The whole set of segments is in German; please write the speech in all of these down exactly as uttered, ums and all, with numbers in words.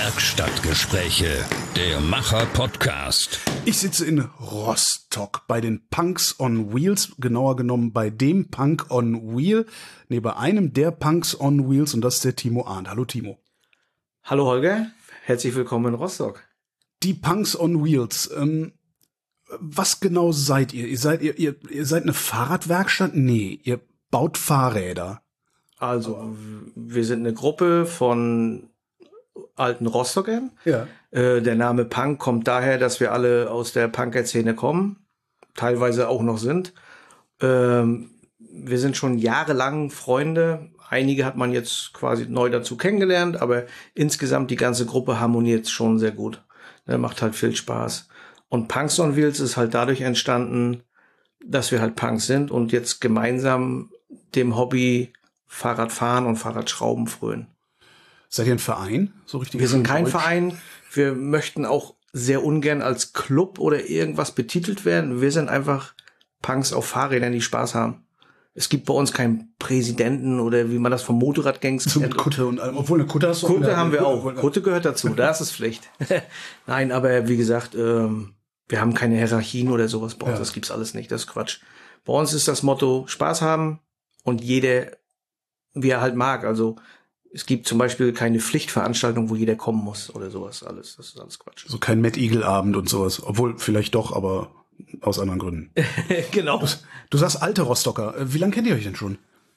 Werkstattgespräche, der Macher-Podcast. Ich sitze in Rostock bei den Punks on Wheels, genauer genommen bei dem Punk on Wheel, nee, bei einem der Punks on Wheels, und das ist der Timo Arndt. Hallo Timo. Hallo Holger, herzlich willkommen in Rostock. Die Punks on Wheels, ähm, was genau seid ihr? Ihr seid, ihr, ihr, ihr seid eine Fahrradwerkstatt? Nee, ihr baut Fahrräder. Also, wir sind eine Gruppe von alten Rostockern. Ja. Äh, der Name Punk kommt daher, dass wir alle aus der Punker-Szene kommen, teilweise auch noch sind. Ähm, wir sind schon jahrelang Freunde. Einige hat man jetzt quasi neu dazu kennengelernt, aber insgesamt die ganze Gruppe harmoniert schon sehr gut. Der macht halt viel Spaß. Und Punks on Wheels ist halt dadurch entstanden, dass wir halt Punks sind und jetzt gemeinsam dem Hobby Fahrradfahren und Fahrradschrauben frönen. Seid ihr ein Verein? So richtig? Wir sind kein Deutsch? Verein. Wir möchten auch sehr ungern als Club oder irgendwas betitelt werden. Wir sind einfach Punks auf Fahrrädern, die Spaß haben. Es gibt bei uns keinen Präsidenten oder wie man das vom Motorradgangs so kennt. mit Kutte und allem. Obwohl eine Kutte hast du. Kutte haben wir auch. Kutte gehört dazu. Das ist Pflicht. Nein, aber wie gesagt, ähm, wir haben keine Hierarchien oder sowas bei uns. Ja. Das gibt's alles nicht. Das ist Quatsch. Bei uns ist das Motto Spaß haben und jeder, wie er halt mag. Also es gibt zum Beispiel keine Pflichtveranstaltung, wo jeder kommen muss oder sowas. Alles, das ist alles Quatsch. So kein Mad Eagle Abend und sowas. Obwohl vielleicht doch, aber aus anderen Gründen. Genau. Du, du sagst alte Rostocker. Wie lange kennt ihr euch denn schon?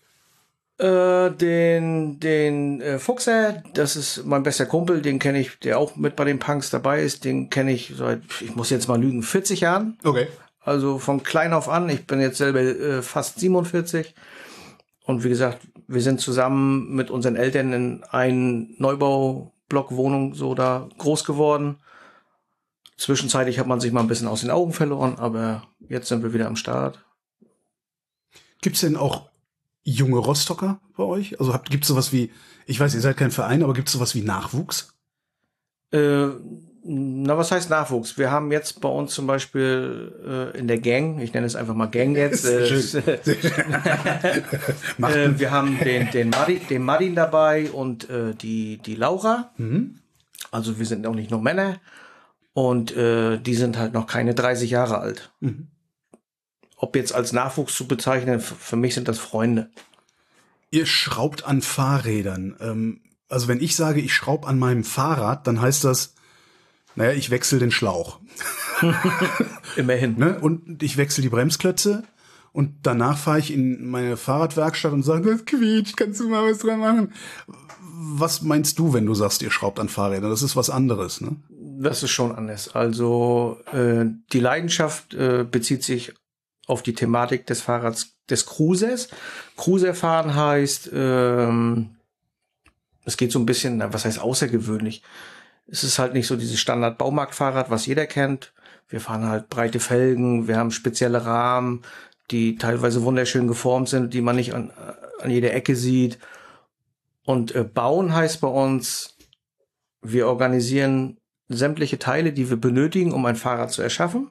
Äh, den den äh, Fuchser, das ist mein bester Kumpel, den kenne ich, der auch mit bei den Punks dabei ist. Den kenne ich seit, ich muss jetzt mal lügen, vierzig Jahren. Okay. Also von klein auf an. Ich bin jetzt selber äh, fast siebenundvierzig. Und wie gesagt, wir sind zusammen mit unseren Eltern in einen Neubaublock-Wohnung so da groß geworden. Zwischenzeitlich hat man sich mal ein bisschen aus den Augen verloren, aber jetzt sind wir wieder am Start. Gibt's denn auch junge Rostocker bei euch? Also habt, gibt's sowas wie, ich weiß, ihr seid kein Verein, aber gibt's sowas wie Nachwuchs? Äh, na, was heißt Nachwuchs? Wir haben jetzt bei uns zum Beispiel äh, in der Gang, ich nenne es einfach mal Gang jetzt, äh, äh, wir haben den, den, Martin, den Martin dabei und äh, die, die Laura. Mhm. Also wir sind auch nicht nur Männer. Und äh, die sind halt noch keine dreißig Jahre alt. Mhm. Ob jetzt als Nachwuchs zu bezeichnen, für mich sind das Freunde. Ihr schraubt an Fahrrädern. Ähm, also wenn ich sage, ich schraube an meinem Fahrrad, dann heißt das, naja, ich wechsle den Schlauch. Immerhin. Ne? Und ich wechsle die Bremsklötze. Und danach fahre ich in meine Fahrradwerkstatt und sage, das quietscht, kannst du mal was dran machen? Was meinst du, wenn du sagst, ihr schraubt an Fahrrädern? Das ist was anderes, ne? Das ist schon anders. Also äh, die Leidenschaft äh, bezieht sich auf die Thematik des Fahrrads, des Cruisers. Cruiserfahren heißt, ähm, es geht so ein bisschen, na, was heißt außergewöhnlich? Es ist halt nicht so dieses Standard-Baumarktfahrrad, was jeder kennt. Wir fahren halt breite Felgen, wir haben spezielle Rahmen, die teilweise wunderschön geformt sind, die man nicht an, an jeder Ecke sieht. Und äh, bauen heißt bei uns, wir organisieren sämtliche Teile, die wir benötigen, um ein Fahrrad zu erschaffen.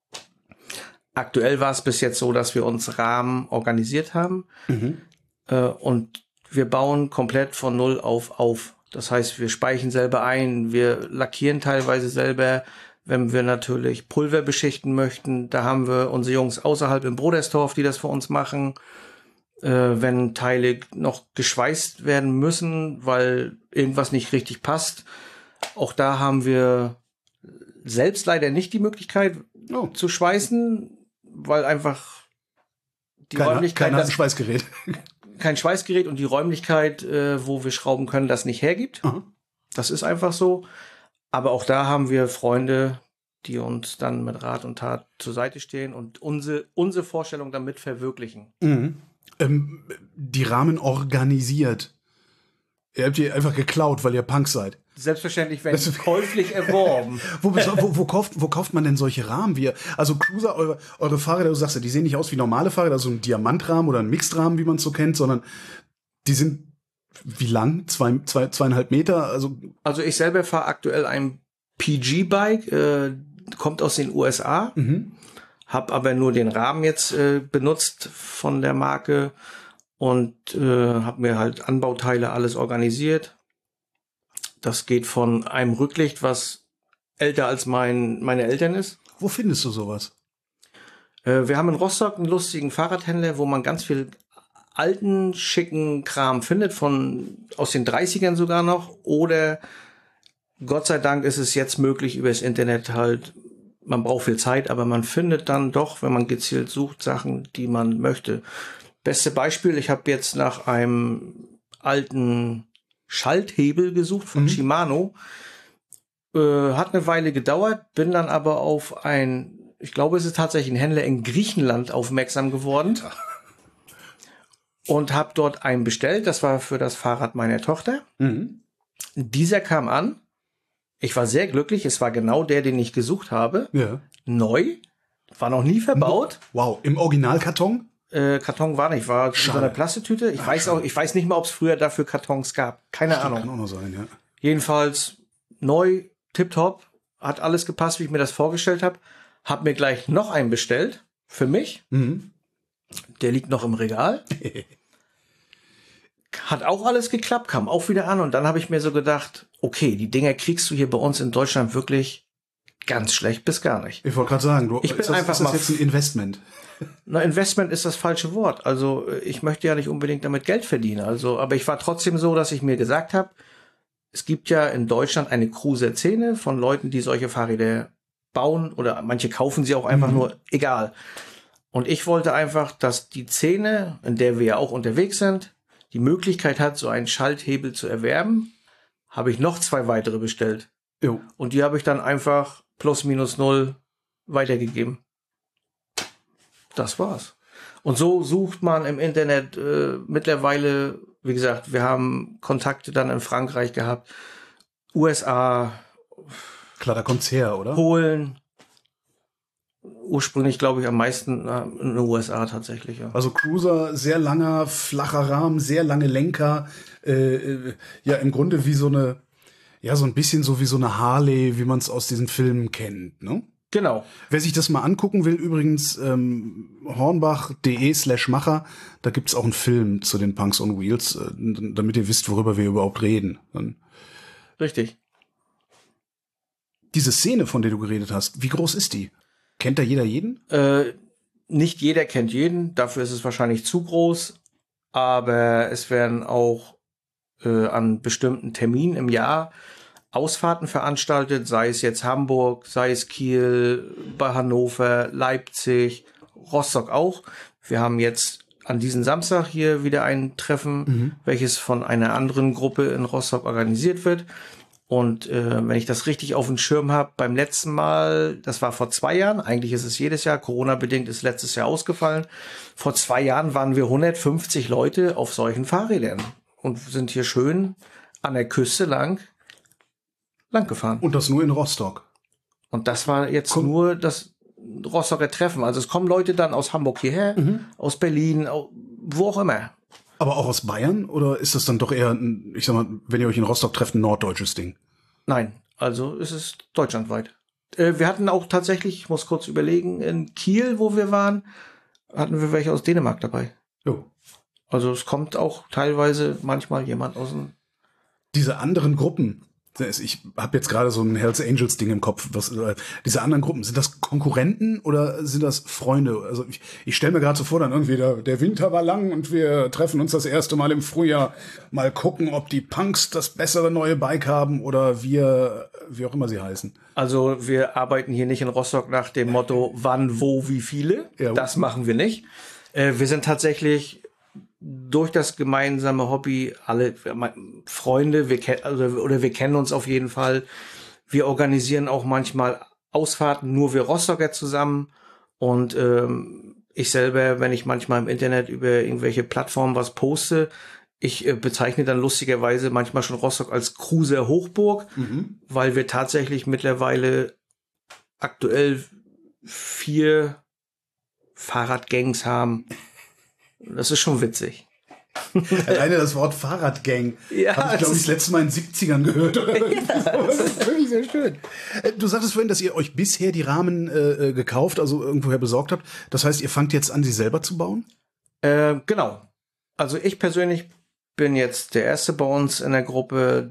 Aktuell war es bis jetzt so, dass wir uns Rahmen organisiert haben. Mhm. Äh, und wir bauen komplett von Null auf auf. Das heißt, wir speichen selber ein, wir lackieren teilweise selber. Wenn wir natürlich Pulver beschichten möchten, da haben wir unsere Jungs außerhalb im Brodersdorf, die das für uns machen. Äh, wenn Teile noch geschweißt werden müssen, weil irgendwas nicht richtig passt, auch da haben wir selbst leider nicht die Möglichkeit oh. zu schweißen, weil einfach die Keine, Räumlichkeit... Kein Schweißgerät. Kein Schweißgerät und die Räumlichkeit, äh, wo wir schrauben können, das nicht hergibt. Aha. Das ist einfach so. Aber auch da haben wir Freunde, die uns dann mit Rat und Tat zur Seite stehen und unsere, unsere Vorstellung damit verwirklichen. Mhm. Ähm, die Rahmen organisiert. Ihr habt die einfach geklaut, weil ihr Punk seid. Selbstverständlich werden sie käuflich erworben. wo, wo, wo, kauft, wo kauft man denn solche Rahmen? Wie, also Cruiser, eure, eure Fahrräder, du sagst ja, die sehen nicht aus wie normale Fahrräder, also ein Diamantrahmen oder ein Mixedrahmen, wie man es so kennt, sondern die sind wie lang? Zwei, zwei, zweieinhalb Meter? Also, also ich selber fahre aktuell ein P G-Bike, äh, kommt aus den U S A, mhm. habe aber nur den Rahmen jetzt äh, benutzt von der Marke und äh, habe mir halt Anbauteile alles organisiert. Das geht von einem Rücklicht, was älter als mein, meine Eltern ist. Wo findest du sowas? Äh, wir haben in Rostock einen lustigen Fahrradhändler, wo man ganz viel alten, schicken Kram findet, von aus den dreißigern sogar noch. Oder Gott sei Dank ist es jetzt möglich über das Internet halt, man braucht viel Zeit, aber man findet dann doch, wenn man gezielt sucht, Sachen, die man möchte. Beste Beispiel, ich habe jetzt nach einem alten Schalthebel gesucht von mhm. Shimano. Äh, hat eine Weile gedauert, bin dann aber auf ein, ich glaube, es ist tatsächlich ein Händler in Griechenland aufmerksam geworden. Und habe dort einen bestellt. Das war für das Fahrrad meiner Tochter. Mhm. Dieser kam an. Ich war sehr glücklich. Es war genau der, den ich gesucht habe. Ja. Neu. War noch nie verbaut. Wow. Im Originalkarton? Äh, Karton war nicht. War in so einer Plastetüte. Ich Ach, weiß auch, ich weiß nicht mal, ob es früher dafür Kartons gab. Keine Stimmt, Ahnung. Kann auch noch sein, ja. Jedenfalls neu, tipptopp. Hat alles gepasst, wie ich mir das vorgestellt habe. Hab mir gleich noch einen bestellt. Für mich. Mhm. Der liegt noch im Regal. Hat auch alles geklappt, kam auch wieder an. Und dann habe ich mir so gedacht, okay, die Dinger kriegst du hier bei uns in Deutschland wirklich ganz schlecht bis gar nicht. Ich wollte gerade sagen, du, ich bin ist das, einfach ist das mal jetzt ein Investment? Na, Investment ist das falsche Wort. Also ich möchte ja nicht unbedingt damit Geld verdienen. Also, aber ich war trotzdem so, dass ich mir gesagt habe, es gibt ja in Deutschland eine Cruiser-Szene von Leuten, die solche Fahrräder bauen oder manche kaufen sie auch einfach mhm. nur, egal. Und ich wollte einfach, dass die Szene, in der wir ja auch unterwegs sind, die Möglichkeit hat, so einen Schalthebel zu erwerben. Habe ich noch zwei weitere bestellt. Jo. Und die habe ich dann einfach plus minus null weitergegeben. Das war's. Und so sucht man im Internet äh, mittlerweile, wie gesagt, wir haben Kontakte dann in Frankreich gehabt, U S A. Klar, da kommt's her, oder? Polen. Ursprünglich, glaube ich, am meisten in den U S A tatsächlich, ja. Also Cruiser, sehr langer, flacher Rahmen, sehr lange Lenker. Äh, ja, im Grunde wie so eine, ja, so ein bisschen so wie so eine Harley, wie man es aus diesen Filmen kennt, ne? Genau. Wer sich das mal angucken will, übrigens, ähm, hornbach.de slash Macher, da gibt's auch einen Film zu den Punks on Wheels, äh, damit ihr wisst, worüber wir überhaupt reden. Dann Richtig. Diese Szene, von der du geredet hast, wie groß ist die? Kennt da jeder jeden? Äh, nicht jeder kennt jeden, dafür ist es wahrscheinlich zu groß, aber es werden auch äh, an bestimmten Terminen im Jahr Ausfahrten veranstaltet, sei es jetzt Hamburg, sei es Kiel, bei Hannover, Leipzig, Rostock auch. Wir haben jetzt an diesem Samstag hier wieder ein Treffen, mhm. welches von einer anderen Gruppe in Rostock organisiert wird. Und äh, wenn ich das richtig auf dem Schirm habe, beim letzten Mal, das war vor zwei Jahren, eigentlich ist es jedes Jahr, Corona-bedingt ist letztes Jahr ausgefallen. Vor zwei Jahren waren wir hundertfünfzig Leute auf solchen Fahrrädern und sind hier schön an der Küste lang, lang gefahren. Und das nur in Rostock? Und das war jetzt Komm. nur das Rostocker Treffen. Also es kommen Leute dann aus Hamburg hierher, mhm. aus Berlin, wo auch immer. Aber auch aus Bayern? Oder ist das dann doch eher, ein, ich sag mal, wenn ihr euch in Rostock trefft, ein norddeutsches Ding? Nein, also es ist deutschlandweit. Äh, wir hatten auch tatsächlich, ich muss kurz überlegen, in Kiel, wo wir waren, hatten wir welche aus Dänemark dabei. Jo. Also es kommt auch teilweise manchmal jemand aus dem... Diese anderen Gruppen, ich habe jetzt gerade so ein Hells Angels Ding im Kopf. Was, äh, diese anderen Gruppen, sind das Konkurrenten oder sind das Freunde? Also ich, ich stelle mir gerade so vor, dann irgendwie der, der Winter war lang und wir treffen uns das erste Mal im Frühjahr. Mal gucken, ob die Punks das bessere neue Bike haben oder wir, wie auch immer sie heißen. Also wir arbeiten hier nicht in Rostock nach dem Motto, wann, wo, wie viele. Ja. Das machen wir nicht. Äh, wir sind tatsächlich durch das gemeinsame Hobby alle Freunde, wir kennen also, oder wir kennen uns auf jeden Fall. Wir organisieren auch manchmal Ausfahrten, nur wir Rostocker zusammen. Und ähm, ich selber, wenn ich manchmal im Internet über irgendwelche Plattformen was poste, ich äh, bezeichne dann lustigerweise manchmal schon Rostock als Cruiser Hochburg, mhm. weil wir tatsächlich mittlerweile aktuell vier Fahrradgangs haben. Das ist schon witzig. Alleine das Wort Fahrradgang ja, habe ich, glaube ich, das letzte Mal in den siebzigern gehört. Oder ja, das ist wirklich sehr schön. Du sagtest vorhin, dass ihr euch bisher die Rahmen äh, gekauft, also irgendwoher besorgt habt. Das heißt, ihr fangt jetzt an, sie selber zu bauen? Äh, genau. Also ich persönlich bin jetzt der Erste bei uns in der Gruppe,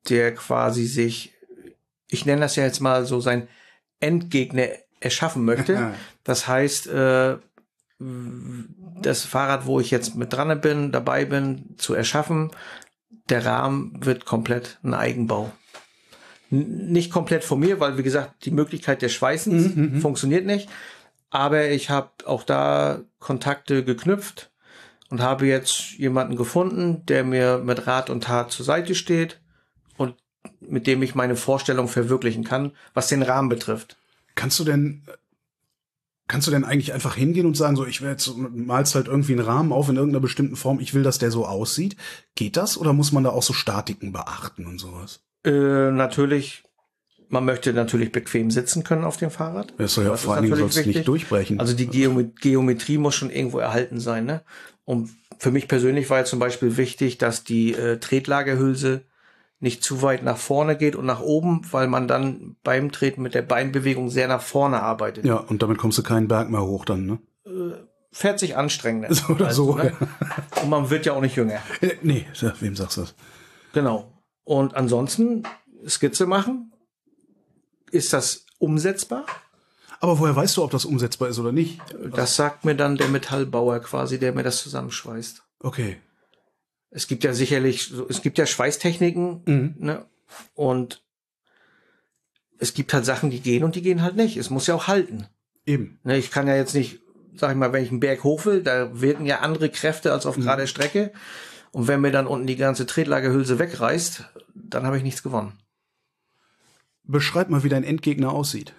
der quasi sich, ich nenne das ja jetzt mal so, sein Endgegner erschaffen möchte. Das heißt, äh, das Fahrrad, wo ich jetzt mit dran bin, dabei bin, zu erschaffen, der Rahmen wird komplett ein Eigenbau. N- nicht komplett von mir, weil, wie gesagt, die Möglichkeit des Schweißens mhm, funktioniert nicht. Aber ich habe auch da Kontakte geknüpft und habe jetzt jemanden gefunden, der mir mit Rat und Tat zur Seite steht und mit dem ich meine Vorstellung verwirklichen kann, was den Rahmen betrifft. Kannst du denn, kannst du denn eigentlich einfach hingehen und sagen, so, ich will jetzt, malst halt irgendwie einen Rahmen auf in irgendeiner bestimmten Form, ich will, dass der so aussieht? Geht das? Oder muss man da auch so Statiken beachten und sowas? Äh, natürlich, man möchte natürlich bequem sitzen können auf dem Fahrrad. Das soll ja vor allen Dingen sonst nicht durchbrechen. Also die Geom- Geometrie muss schon irgendwo erhalten sein, ne? Und für mich persönlich war ja zum Beispiel wichtig, dass die äh, Tretlagerhülse nicht zu weit nach vorne geht und nach oben, weil man dann beim Treten mit der Beinbewegung sehr nach vorne arbeitet. Ja, und damit kommst du keinen Berg mehr hoch dann, ne? Äh, fährt sich anstrengender. So oder also, so. Ne? Und man wird ja auch nicht jünger. Äh, nee, wem sagst du das? Genau. Und ansonsten Skizze machen. Ist das umsetzbar? Aber woher weißt du, ob das umsetzbar ist oder nicht? Das sagt mir dann der Metallbauer quasi, der mir das zusammenschweißt. Okay. Es gibt ja sicherlich, es gibt ja Schweißtechniken, Mhm. ne? Und es gibt halt Sachen, die gehen und die gehen halt nicht. Es muss ja auch halten. Eben. Ne? Ich kann ja jetzt nicht, sag ich mal, wenn ich einen Berg hoch will, da wirken ja andere Kräfte als auf Mhm. gerader Strecke. Und wenn mir dann unten die ganze Tretlagerhülse wegreißt, dann habe ich nichts gewonnen. Beschreib mal, wie dein Endgegner aussieht.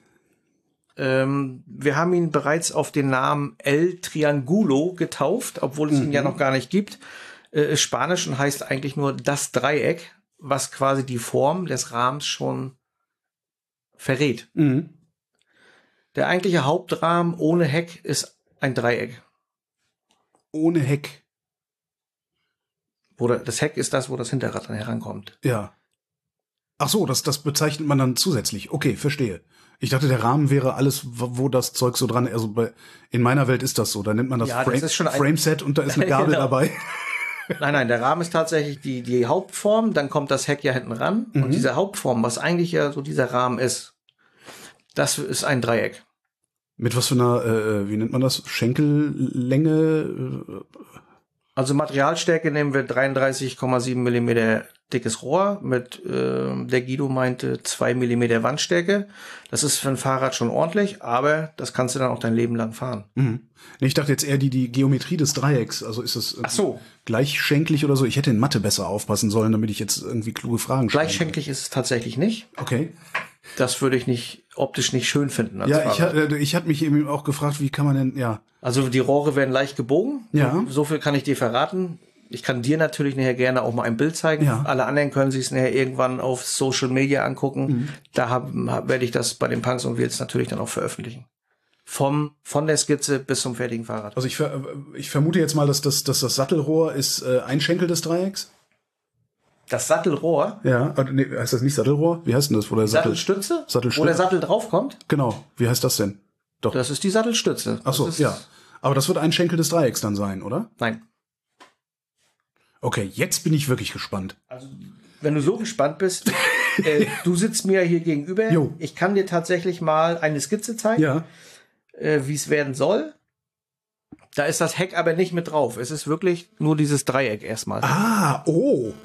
Ähm, wir haben ihn bereits auf den Namen El Triangulo getauft, obwohl es Mhm. ihn ja noch gar nicht gibt. Äh, ist Spanisch und heißt eigentlich nur das Dreieck, was quasi die Form des Rahmens schon verrät. Mhm. Der eigentliche Hauptrahmen ohne Heck ist ein Dreieck. Ohne Heck. Wo der, das Heck ist das, wo das Hinterrad dann herankommt. Ja. Ach so, das, das bezeichnet man dann zusätzlich. Okay, verstehe. Ich dachte, der Rahmen wäre alles, wo wo das Zeug so dran ist. Also bei, in meiner Welt ist das so. Da nennt man das, Ja, das Frame, ist schon ein- Frameset und da ist eine Gabel Genau. dabei. Nein, nein, der Rahmen ist tatsächlich die, die Hauptform, dann kommt das Heck ja hinten ran. Mhm. Und diese Hauptform, was eigentlich ja so dieser Rahmen ist, das ist ein Dreieck. Mit was für einer, äh, wie nennt man das? Schenkellänge? Äh, Also Materialstärke nehmen wir dreiunddreißig Komma sieben Millimeter dickes Rohr mit, äh, der Guido meinte, zwei Millimeter Wandstärke. Das ist für ein Fahrrad schon ordentlich, aber das kannst du dann auch dein Leben lang fahren. Mhm. Nee, ich dachte jetzt eher die, die Geometrie des Dreiecks. Also ist es Ach so. gleichschenklich oder so? Ich hätte in Mathe besser aufpassen sollen, damit ich jetzt irgendwie kluge Fragen stelle. Gleichschenklich ist es tatsächlich nicht. Okay. Das würde ich nicht optisch nicht schön finden. Als Ja, ich, Fahrrad. ha- äh, ich hatte mich eben auch gefragt, wie kann man denn, ja. Also die Rohre werden leicht gebogen. Ja. So viel kann ich dir verraten. Ich kann dir natürlich nachher gerne auch mal ein Bild zeigen. Ja. Alle anderen können sich es nachher irgendwann auf Social Media angucken. Mhm. Da hab, hab, werde ich das bei den Punks und Wheels natürlich dann auch veröffentlichen. Vom, von der Skizze bis zum fertigen Fahrrad. Also ich, ver ich vermute jetzt mal, dass das, dass das Sattelrohr ist äh, ein Schenkel des Dreiecks. Das Sattelrohr, Ja, äh, nee, heißt das nicht Sattelrohr? Wie heißt denn das, wo der Sattel... Sattelstütze, Sattelstütze. wo der Sattel draufkommt, Genau, wie heißt das denn? Doch. das ist die Sattelstütze. Ach so, Das ist, ja. Aber das wird ein Schenkel des Dreiecks dann sein, oder? Nein. Okay, jetzt bin ich wirklich gespannt. Also, wenn du so gespannt bist, äh, du sitzt mir hier gegenüber. Jo. Ich kann dir tatsächlich mal eine Skizze zeigen, Ja. äh, wie es werden soll. Da ist das Heck aber nicht mit drauf. Es ist wirklich nur dieses Dreieck erstmal. Ah, oh.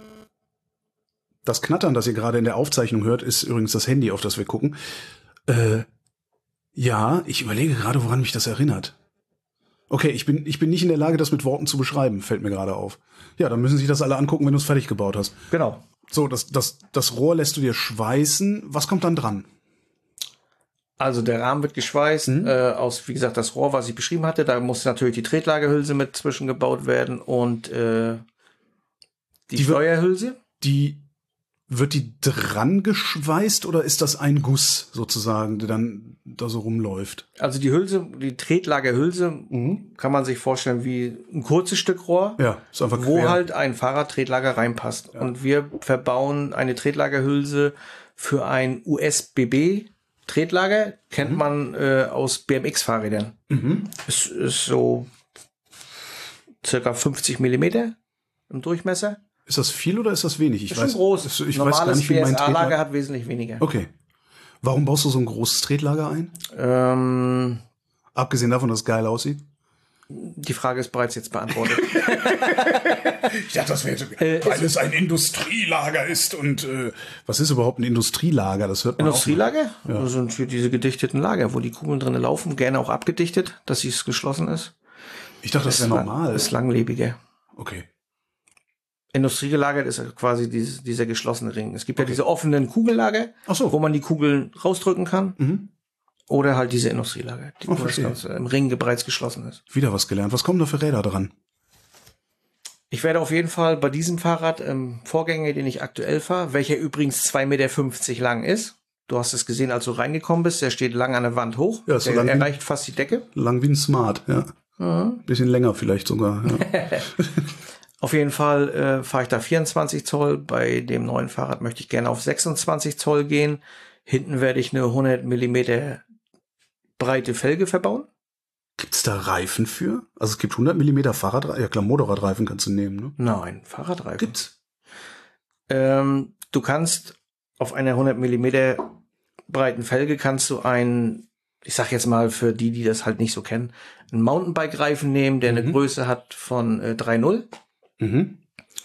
Das Knattern, das ihr gerade in der Aufzeichnung hört, ist übrigens das Handy, auf das wir gucken. Äh, ja, ich überlege gerade, woran mich das erinnert. Okay, ich bin, ich bin nicht in der Lage, das mit Worten zu beschreiben, fällt mir gerade auf. Ja, dann müssen sich das alle angucken, wenn du es fertig gebaut hast. Genau. So, das, das, das Rohr lässt du dir schweißen. Was kommt dann dran? Also der Rahmen wird geschweißt Mhm. äh, aus, wie gesagt, das Rohr, was ich beschrieben hatte. Da muss natürlich die Tretlagerhülse mit zwischengebaut werden und äh, die, Die wird- Steuerhülse. Die, wird die dran geschweißt oder ist das ein Guss sozusagen, der dann da so rumläuft? Also die Hülse, die Tretlagerhülse Mhm. kann man sich vorstellen wie ein kurzes Stück Rohr, Ja, ist einfach wo quer. halt ein Fahrradtretlager reinpasst. Und wir verbauen eine Tretlagerhülse für ein U S B B-Tretlager. Kennt man äh, aus B M X-Fahrrädern. Mhm. Es ist so circa fünfzig Millimeter im Durchmesser. Ist das viel oder ist das wenig? Ich Ist weiß, schon groß. Ich Normales weiß gar nicht, wie mein B S A-Lager Tretlager... hat wesentlich weniger. Okay. Warum baust du so ein großes Tretlager ein? Ähm, Abgesehen davon, dass es geil aussieht? die Frage ist bereits jetzt beantwortet. Ich dachte, das wäre jetzt, äh, weil es ein Industrielager ist. Und äh, was ist überhaupt ein Industrielager? Das hört man Industrielager? Ja. Das sind für diese gedichteten Lager, wo die Kugeln drin laufen, gerne auch abgedichtet, dass es geschlossen ist. Ich dachte, das wäre normal. Das ist langlebiger. Okay. Industriegelagert ist quasi dieses, dieser geschlossene Ring. Es gibt Okay. ja diese offenen Kugellager, Ach so. wo man die Kugeln rausdrücken kann. Mhm. Oder halt diese Industrielager, die, Oh, wo das verstehe. Ganze im Ring bereits geschlossen ist. Wieder was gelernt. Was kommen da für Räder dran? Ich werde auf jeden Fall bei diesem Fahrrad, ähm, Vorgänger, den ich aktuell fahre, welcher übrigens zwei Meter fünfzig lang ist. Du hast es gesehen, als du reingekommen bist. Der steht lang an der Wand hoch. Ja, so der lang wie- erreicht fast die Decke. Lang wie ein Smart, ja. Mhm. Bisschen länger vielleicht sogar. Ja. Auf jeden Fall äh, fahre ich da vierundzwanzig Zoll. Bei dem neuen Fahrrad möchte ich gerne auf sechsundzwanzig Zoll gehen. Hinten werde ich eine hundert Millimeter breite Felge verbauen. Gibt's da Reifen für? Also es gibt hundert Millimeter Fahrradreifen. Ja klar, Motorradreifen kannst du nehmen, ne? Nein, Fahrradreifen. Gibt's. Ähm, du kannst auf einer hundert Millimeter breiten Felge kannst du einen, ich sag jetzt mal für die, die das halt nicht so kennen, einen Mountainbike-Reifen nehmen, der Mhm. eine Größe hat von äh, drei Komma null. Mhm.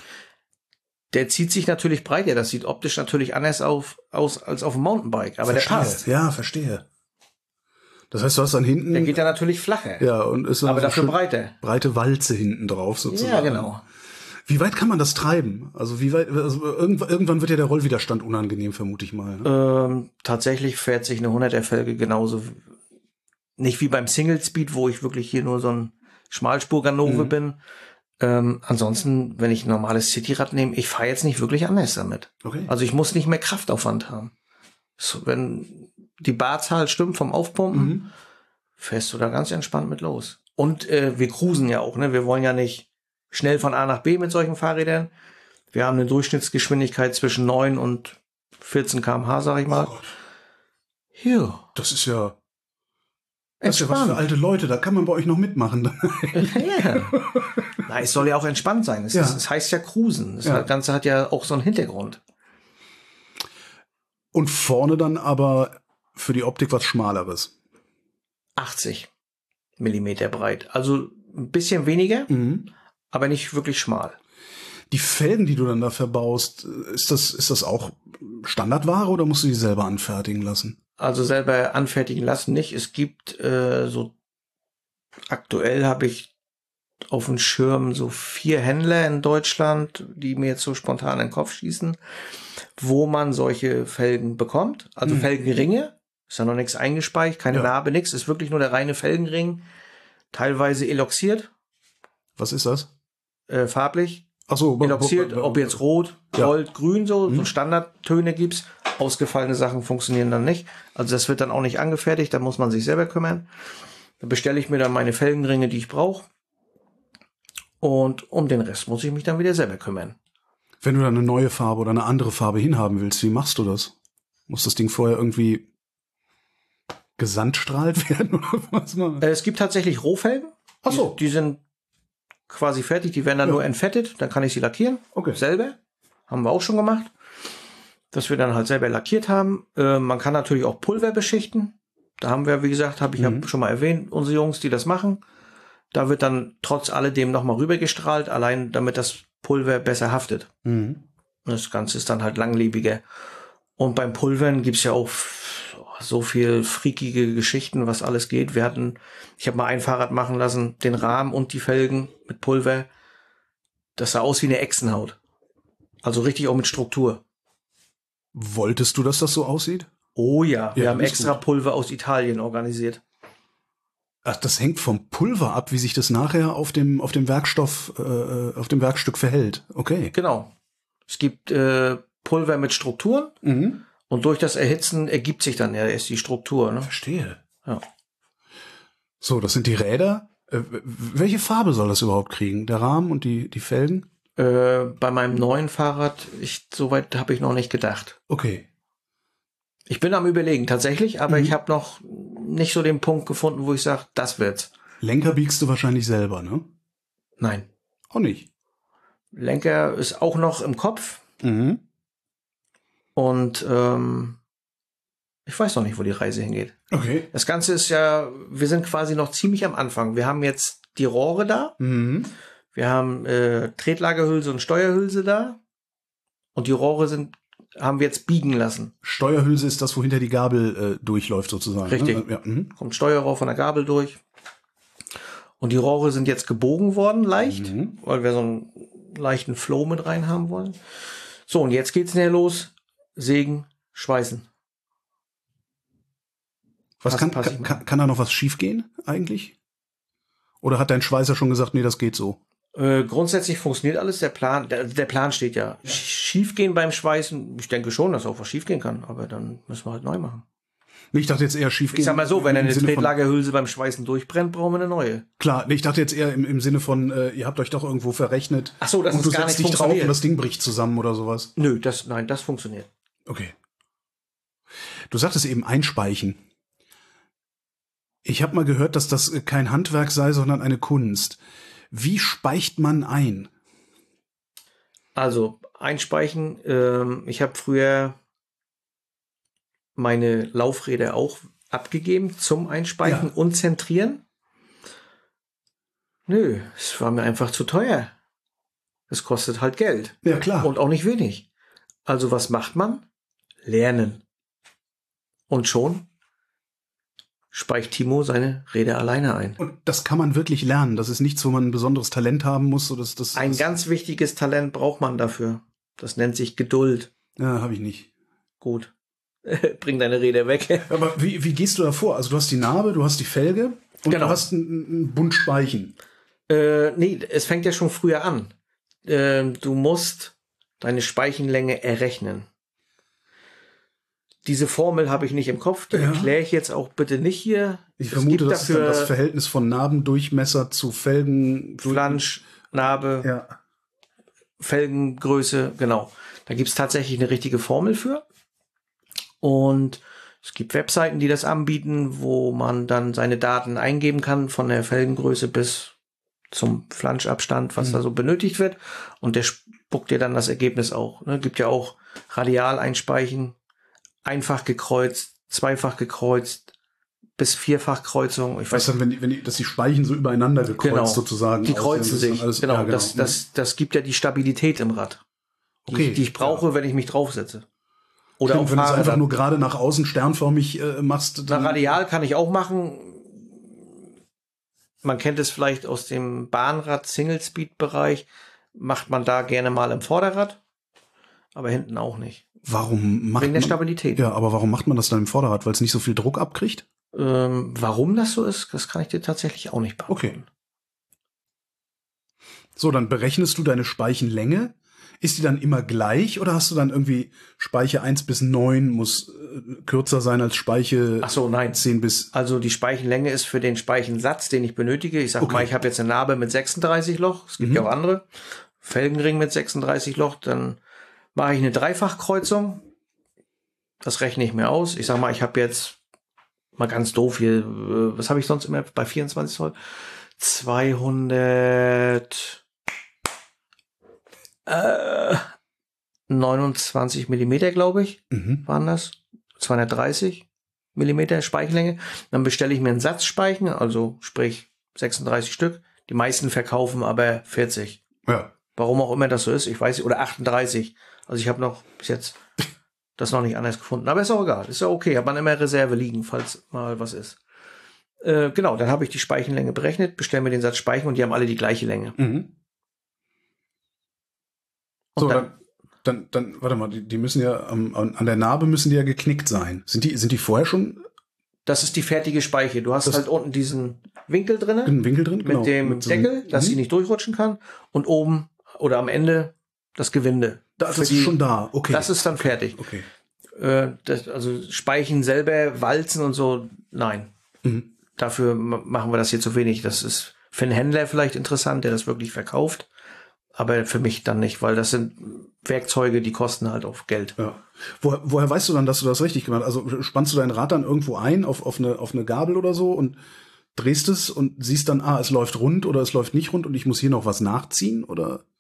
Der zieht sich natürlich breiter. Das sieht optisch natürlich anders auf, aus als auf dem Mountainbike, aber verstehe. der passt. Ja, verstehe. Das heißt, du hast dann hinten... Der geht ja natürlich flacher, ja, und ist dann aber so dafür schön breiter. breite Walze hinten drauf sozusagen. Ja, genau. Wie weit kann man das treiben? Also wie weit, also irgendwann, irgendwann wird ja der Rollwiderstand unangenehm, vermute ich mal. Ne? Ähm, tatsächlich fährt sich eine hunderter Felge genauso, wie- nicht wie beim Single Speed, wo ich wirklich hier nur so ein Schmalspur-Ganove Mhm. bin. Ähm, ansonsten, wenn ich ein normales Cityrad nehme, ich fahre jetzt nicht wirklich anders damit. Okay. Also ich muss nicht mehr Kraftaufwand haben. So, wenn die Barzahl stimmt vom Aufpumpen, Mhm. fährst du da ganz entspannt mit los. Und äh, wir cruisen ja auch, ne? Wir wollen ja nicht schnell von A nach B mit solchen Fahrrädern. Wir haben eine Durchschnittsgeschwindigkeit zwischen neun und vierzehn Kilometer pro Stunde, sag ich mal. Oh Gott, Ja, das ist ja, das ist ja was für entspannt. alte Leute. Da kann man bei euch noch mitmachen. Ja. Na, es soll ja auch entspannt sein. Es, Ja. ist, es heißt ja cruisen. Das Ja. Ganze hat ja auch so einen Hintergrund. Und vorne dann aber für die Optik was Schmaleres. achtzig Millimeter breit. Also ein bisschen weniger, Mhm. aber nicht wirklich schmal. Die Felgen, die du dann da verbaust, ist das, ist das auch Standardware oder musst du die selber anfertigen lassen? Also selber anfertigen lassen nicht. Es gibt äh, so, aktuell habe ich auf dem Schirm so vier Händler in Deutschland, die mir jetzt so spontan in den Kopf schießen, wo man solche Felgen bekommt. Also Mhm. Felgenringe. Ist ja noch nichts eingespeicht, keine Ja. Narbe, nichts. Ist wirklich nur der reine Felgenring. Teilweise eloxiert, Was ist das? äh, farblich. Ach so, Eloxiert, ob jetzt rot, Ja. gold, grün, so, Mhm. so Standardtöne gibt's. Ausgefallene Sachen funktionieren dann nicht. Also das wird dann auch nicht angefertigt, da muss man sich selber kümmern. Da bestelle ich mir dann meine Felgenringe, die ich brauche. Und um den Rest muss ich mich dann wieder selber kümmern. Wenn du dann eine neue Farbe oder eine andere Farbe hinhaben willst, wie machst du das? Muss das Ding vorher irgendwie gesandstrahlt werden oder was? Man? Äh, Es gibt tatsächlich Rohfelgen. Ach so. Die, die sind quasi fertig, die werden dann Ja. nur entfettet, dann kann ich sie lackieren. Okay. Selber. Haben wir auch schon gemacht. Dass wir dann halt selber lackiert haben. Äh, man kann natürlich auch Pulver beschichten. Da haben wir, wie gesagt, habe ich Mhm. hab schon mal erwähnt, unsere Jungs, die das machen. Da wird dann trotz alledem nochmal rübergestrahlt, allein damit das Pulver besser haftet. Mhm. Das Ganze ist dann halt langlebiger. Und beim Pulvern gibt's ja auch so viel freakige Geschichten, was alles geht. Wir hatten, ich habe mal ein Fahrrad machen lassen, den Rahmen und die Felgen mit Pulver. Das sah aus wie eine Echsenhaut. Also richtig auch mit Struktur. Wolltest du, dass das so aussieht? Oh ja, wir Ja, haben ist extra gut. Pulver aus Italien organisiert. Ach, das hängt vom Pulver ab, wie sich das nachher auf dem auf dem Werkstoff, äh, auf dem Werkstück verhält. Okay. Genau. Es gibt äh, Pulver mit Strukturen Mhm. und durch das Erhitzen ergibt sich dann ja erst die Struktur. Ne? Verstehe. Ja. So, das sind die Räder. Äh, w- welche Farbe soll das überhaupt kriegen? Der Rahmen und die die Felgen? Äh, bei meinem neuen Fahrrad, ich, soweit habe ich noch nicht gedacht. Okay. Ich bin am Überlegen tatsächlich, aber Mhm. ich habe noch nicht so den Punkt gefunden, wo ich sage, das wird's. Lenker biegst du wahrscheinlich selber, ne? Nein. Auch nicht. Lenker ist auch noch im Kopf. Mhm. Und ähm, ich weiß noch nicht, wo die Reise hingeht. Okay. Das Ganze ist ja, wir sind quasi noch ziemlich am Anfang. Wir haben jetzt die Rohre da. Mhm. Wir haben äh, Tretlagerhülse und Steuerhülse da. Und die Rohre sind, haben wir jetzt biegen lassen. Steuerhülse ist das, wo hinter die Gabel äh, durchläuft sozusagen. Richtig. Ne? Ja. Mhm. Kommt Steuerrohr von der Gabel durch. Und die Rohre sind jetzt gebogen worden, leicht, Mhm. weil wir so einen leichten Flow mit rein haben wollen. So, und jetzt geht's näher los. Sägen, schweißen. Was Pass- kann, pass ich kann, mal. kann, kann da noch was schiefgehen eigentlich? Oder hat dein Schweißer schon gesagt, nee, das geht so? Äh, grundsätzlich funktioniert alles. Der Plan, der, der Plan steht ja. Sch- Schiefgehen beim Schweißen, ich denke schon, dass auch was schiefgehen kann, aber dann müssen wir halt neu machen. Nee, ich dachte jetzt eher schief Ich sag mal so, wenn im eine Sinne von- Tretlagerhülse beim Schweißen durchbrennt, brauchen wir eine neue. Klar, nee, ich dachte jetzt eher im, im Sinne von, äh, ihr habt euch doch irgendwo verrechnet. Ach so, dass und es du gar setzt nicht dich drauf funktioniert. und das Ding bricht zusammen oder sowas. Nö, das, nein, das funktioniert. Okay. Du sagtest eben einspeichen. Ich habe mal gehört, dass das äh, kein Handwerk sei, sondern eine Kunst. Wie speicht man ein? Also, einspeichen, ähm, ich habe früher meine Laufräder auch abgegeben zum Einspeichen Ja. und Zentrieren. Nö, es war mir einfach zu teuer. Es kostet halt Geld. Ja, klar. Und auch nicht wenig. Also was macht man? Lernen. Und schon speicht Timo seine Räder alleine ein. Und das kann man wirklich lernen. Das ist nichts, wo man ein besonderes Talent haben muss. So dass das, Ein das, ganz wichtiges Talent braucht man dafür. Das nennt sich Geduld. Ja, habe ich nicht. Gut. Bring deine Räder weg. Aber wie, wie gehst du da vor? Also du hast die Narbe, du hast die Felge und Genau. du hast einen, einen Bund Speichen. Äh, nee, es fängt ja schon früher an. Ähm, du musst deine Speichenlänge errechnen. Diese Formel habe ich nicht im Kopf, die Ja. erkläre ich jetzt auch bitte nicht hier. Ich Es vermute, gibt das ist dann dafür das Verhältnis von Narbendurchmesser zu Felgen. Flansch, Narbe, Ja. Felgengröße, genau. Da gibt es tatsächlich eine richtige Formel für. Und es gibt Webseiten, die das anbieten, wo man dann seine Daten eingeben kann, von der Felgengröße bis zum Flanschabstand, was Mhm. da so benötigt wird. Und der spuckt dir dann das Ergebnis auch. Ne? Gibt ja auch Radial einspeichen, einfach gekreuzt, zweifach gekreuzt, bis vierfach Kreuzung. Ich Weißt weiß du, wenn die, wenn die, dass die Speichen so übereinander gekreuzt Genau. sozusagen. Die aussehen, kreuzen das ist dann sich. alles- genau, ja, Das, das, das gibt ja die Stabilität im Rad, die, Okay. ich, die ich brauche, wenn ich mich draufsetze. Oder Stimmt, auch wenn du es fahre. einfach dann. nur gerade nach außen sternförmig äh, machst. Na, Dann, Radial kann ich auch machen. Man kennt es vielleicht aus dem Bahnrad-Single-Speed-Bereich. Macht man da gerne mal im Vorderrad, aber hinten auch nicht. warum macht Wegen der man, Stabilität. Ja, aber warum macht man das dann im Vorderrad? Weil es nicht so viel Druck abkriegt? Ähm, warum das so ist, das kann ich dir tatsächlich auch nicht beantworten. Okay. So, dann berechnest du deine Speichenlänge. Ist die dann immer gleich oder hast du dann irgendwie Speiche eins bis neun muss äh, kürzer sein als Speiche Ach so, nein. zehn bis... Also die Speichenlänge ist für den Speichensatz, den ich benötige. Ich sag Okay. mal, ich habe jetzt eine Narbe mit sechsunddreißig Loch. Es gibt Mhm. ja auch andere. Felgenring mit sechsunddreißig Loch. Dann mache ich eine Dreifachkreuzung. Das rechne ich mir aus. Ich sag mal, ich habe jetzt mal ganz doof hier, äh, was habe ich sonst immer bei vierundzwanzig Zoll? zweihundert äh, neunundzwanzig Millimeter, glaube ich, Mhm. waren das. zweihundertdreißig Millimeter Speichenlänge. Dann bestelle ich mir einen Satzspeichen, also sprich sechsunddreißig Stück. Die meisten verkaufen aber vierzig. Ja. Warum auch immer das so ist, ich weiß nicht, oder achtunddreißig. Also ich habe noch bis jetzt das noch nicht anders gefunden. Aber ist auch egal, ist ja okay. Hat man immer Reserve liegen, falls mal was ist. Äh, genau, dann habe ich die Speichenlänge berechnet, bestelle mir den Satz Speichen und die haben alle die gleiche Länge. Mhm. Und So, dann, dann, dann, dann, warte mal, die, die müssen ja, am- an, an der Narbe müssen die ja geknickt sein. Sind die, sind die vorher schon das ist die fertige Speiche. Du hast Das- halt unten diesen Winkel drinne im Winkel drin? mit dem so einem- Deckel, dass Mhm. sie nicht durchrutschen kann. Und oben oder am Ende das Gewinde. Da, Für das die- ist schon da, okay. Das ist dann fertig. okay. Äh, das, also Speichen selber, Walzen und so, nein. Mhm. Dafür ma- machen wir das hier zu wenig. Das ist für einen Händler vielleicht interessant, der das wirklich verkauft. Aber für mich dann nicht, weil das sind Werkzeuge, die kosten halt auch Geld. Ja. Woher, woher weißt du dann, dass du das richtig gemacht hast? Also spannst du dein Rad dann irgendwo ein auf, auf, eine, auf eine Gabel oder so und drehst es und siehst dann, ah, es läuft rund oder es läuft nicht rund und ich muss hier noch was nachziehen? Oder?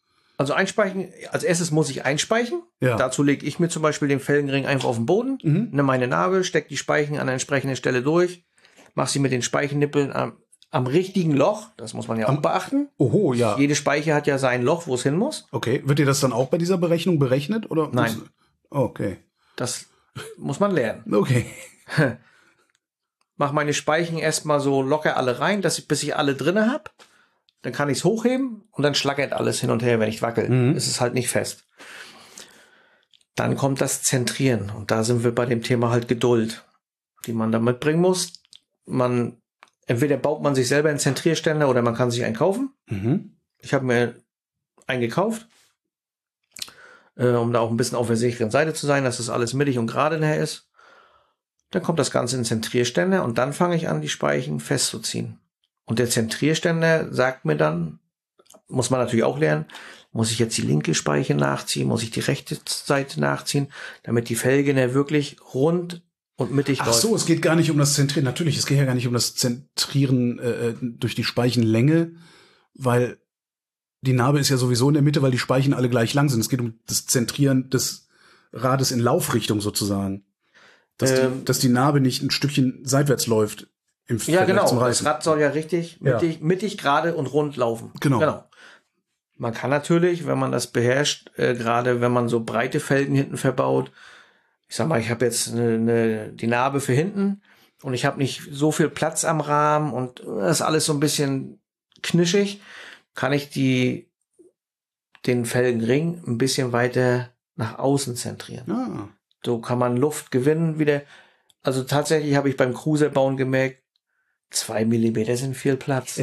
Also einspeichen, als erstes muss ich einspeichen. Ja. Dazu lege ich mir zum Beispiel den Felgenring einfach auf den Boden, Mhm. nehme meine Narbe, stecke die Speichen an der entsprechenden Stelle durch, mache sie mit den Speichennippeln am, am richtigen Loch. Das muss man ja auch Am- beachten. Oho, ja. Jede Speiche hat ja sein Loch, wo es hin muss. Okay, wird dir das dann auch bei dieser Berechnung berechnet? Oder Nein. muss- Okay. Das muss man lernen. Okay. Mach meine Speichen erstmal so locker alle rein, dass ich, bis ich alle drinne habe. Dann kann ich es hochheben und dann schlackert alles hin und her, wenn ich wackel. Mhm. Es ist halt nicht fest. Dann kommt das Zentrieren. Und da sind wir bei dem Thema halt Geduld, die man da mitbringen muss. Man, entweder baut man sich selber einen Zentrierständer oder man kann sich einen kaufen. Mhm. Ich habe mir einen gekauft, äh, um da auch ein bisschen auf der sicheren Seite zu sein, dass das alles mittig und gerade nachher ist. Dann kommt das Ganze in den Zentrierständer und dann fange ich an, die Speichen festzuziehen. Und der Zentrierständer sagt mir dann, muss man natürlich auch lernen, muss ich jetzt die linke Speiche nachziehen, muss ich die rechte Seite nachziehen, damit die Felge dann wirklich rund und mittig Ach läuft. so, es geht gar nicht um das Zentrieren. Natürlich, es geht ja gar nicht um das Zentrieren äh, durch die Speichenlänge, weil die Narbe ist ja sowieso in der Mitte, weil die Speichen alle gleich lang sind. Es geht um das Zentrieren des Rades in Laufrichtung sozusagen. Dass, Ähm, die, dass die Narbe nicht ein Stückchen seitwärts läuft im Ja, Vergleich genau. zum Das Reißen. Rad soll ja richtig Ja. mittig, mittig gerade und rund laufen. Genau. genau. Man kann natürlich, wenn man das beherrscht, äh, gerade wenn man so breite Felgen hinten verbaut, ich sag mal, ich habe jetzt eine, eine, die Narbe für hinten und ich habe nicht so viel Platz am Rahmen und das ist alles so ein bisschen knischig, kann ich die den Felgenring ein bisschen weiter nach außen zentrieren. Ah. So kann man Luft gewinnen wieder. Also tatsächlich habe ich beim Cruiserbauen gemerkt, zwei Millimeter sind viel Platz.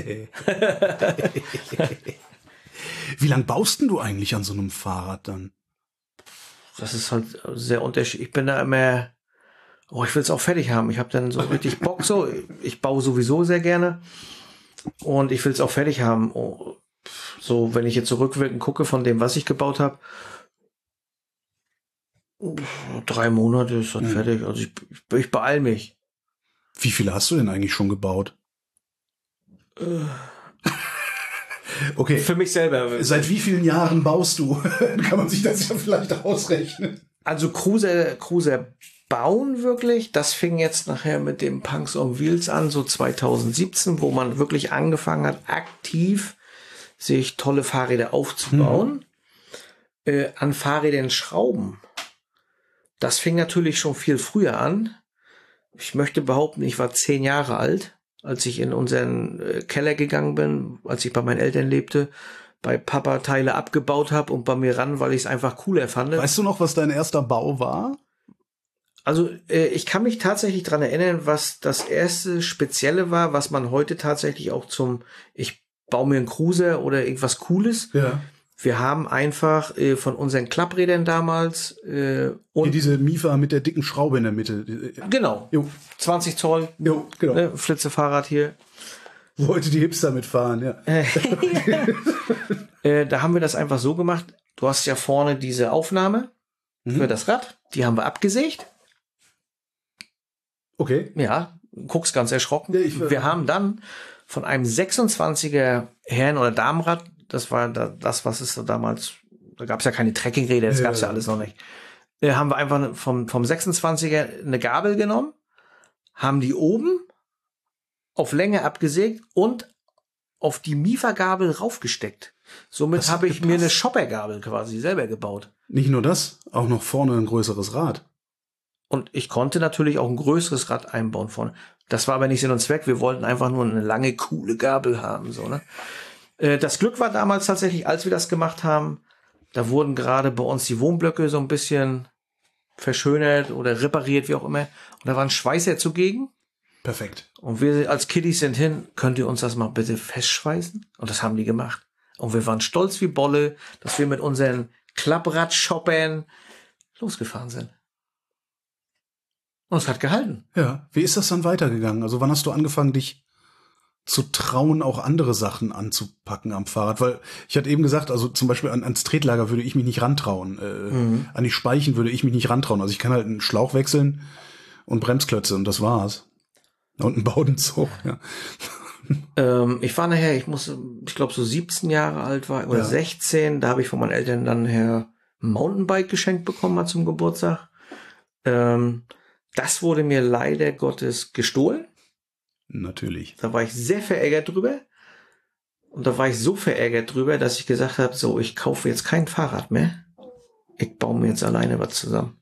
Wie lang baust denn du eigentlich an so einem Fahrrad dann? Das ist halt sehr unterschiedlich. Ich bin da immer, oh, ich will es auch fertig haben. Ich habe dann so richtig Bock so. Ich baue sowieso sehr gerne. Und ich will es auch fertig haben. Oh, so, wenn ich jetzt zurückwirkend gucke von dem, was ich gebaut habe, drei Monate ist das Mhm. fertig. Also ich, ich, ich beeil mich. Wie viele hast du denn eigentlich schon gebaut? Okay. Für mich selber. Seit wie vielen Jahren baust du? Kann man sich das ja vielleicht ausrechnen. Also Cruiser, Cruiser bauen wirklich, das fing jetzt nachher mit dem Punks on Wheels an, so zweitausendsiebzehn, wo man wirklich angefangen hat, aktiv sich tolle Fahrräder aufzubauen. Mhm. Äh, an Fahrrädern schrauben. Das fing natürlich schon viel früher an. Ich möchte behaupten, ich war zehn Jahre alt, als ich in unseren äh, Keller gegangen bin, als ich bei meinen Eltern lebte, bei Papa Teile abgebaut habe und bei mir ran, weil ich es einfach cooler fand. Weißt du noch, was dein erster Bau war? Also äh, ich kann mich tatsächlich dran erinnern, was das erste Spezielle war, was man heute tatsächlich auch zum, ich baue mir einen Cruiser oder irgendwas Cooles. Ja. Wir haben einfach äh, von unseren Klapprädern damals äh, und Hier diese Mifa mit der dicken Schraube in der Mitte. genau, Jo, zwanzig Zoll, jo, genau. ne, Flitzefahrrad hier. Wo heute die Hipster mitfahren, ja. Äh, da haben wir das einfach so gemacht. Du hast ja vorne diese Aufnahme Mhm. für das Rad. Die haben wir abgesägt. Okay. Ja, guckst ganz erschrocken. Ja, ich- wir haben dann von einem sechsundzwanziger Herren- oder Damenrad, das war da, das, was es da damals, da gab es ja keine Trekkingräder, das Ja, gab es ja ja. alles noch nicht. Äh, haben wir einfach vom, vom sechsundzwanziger eine Gabel genommen, haben die oben auf Länge abgesägt und auf die Mifa-Gabel raufgesteckt. Somit Das hat habe ich mir gepasst. eine Shopper-Gabel quasi selber gebaut. Nicht nur das, auch noch vorne ein größeres Rad. Und ich konnte natürlich auch ein größeres Rad einbauen vorne. Das war aber nicht Sinn und Zweck. Wir wollten einfach nur eine lange, coole Gabel haben. So, ne? Äh, das Glück war damals tatsächlich, als wir das gemacht haben, da wurden gerade bei uns die Wohnblöcke so ein bisschen verschönert oder repariert, wie auch immer. Und da waren Schweißer zugegen. Perfekt. Und wir als Kiddies sind hin, könnt ihr uns das mal bitte festschweißen? Und das haben die gemacht. Und wir waren stolz wie Bolle, dass wir mit unseren Klappradschoppern losgefahren sind. Und es hat gehalten. Ja. Wie ist das dann weitergegangen? Also wann hast du angefangen, dich zu trauen, auch andere Sachen anzupacken am Fahrrad? Weil ich hatte eben gesagt, also zum Beispiel an, ans Tretlager würde ich mich nicht rantrauen. Äh, Mhm. An die Speichen würde ich mich nicht rantrauen. Also ich kann halt einen Schlauch wechseln und Bremsklötze und das war's. Und einen Baudenzug, ja. ähm, ich war nachher, ich muss, ich glaube so siebzehn Jahre alt war oder Ja. sechzehn, da habe ich von meinen Eltern dann her ein Mountainbike geschenkt bekommen mal zum Geburtstag. Ähm, das wurde mir leider Gottes gestohlen. Natürlich. Da war ich sehr verärgert drüber. Und da war ich so verärgert drüber, dass ich gesagt habe, so, ich kaufe jetzt kein Fahrrad mehr. Ich baue mir jetzt alleine was zusammen.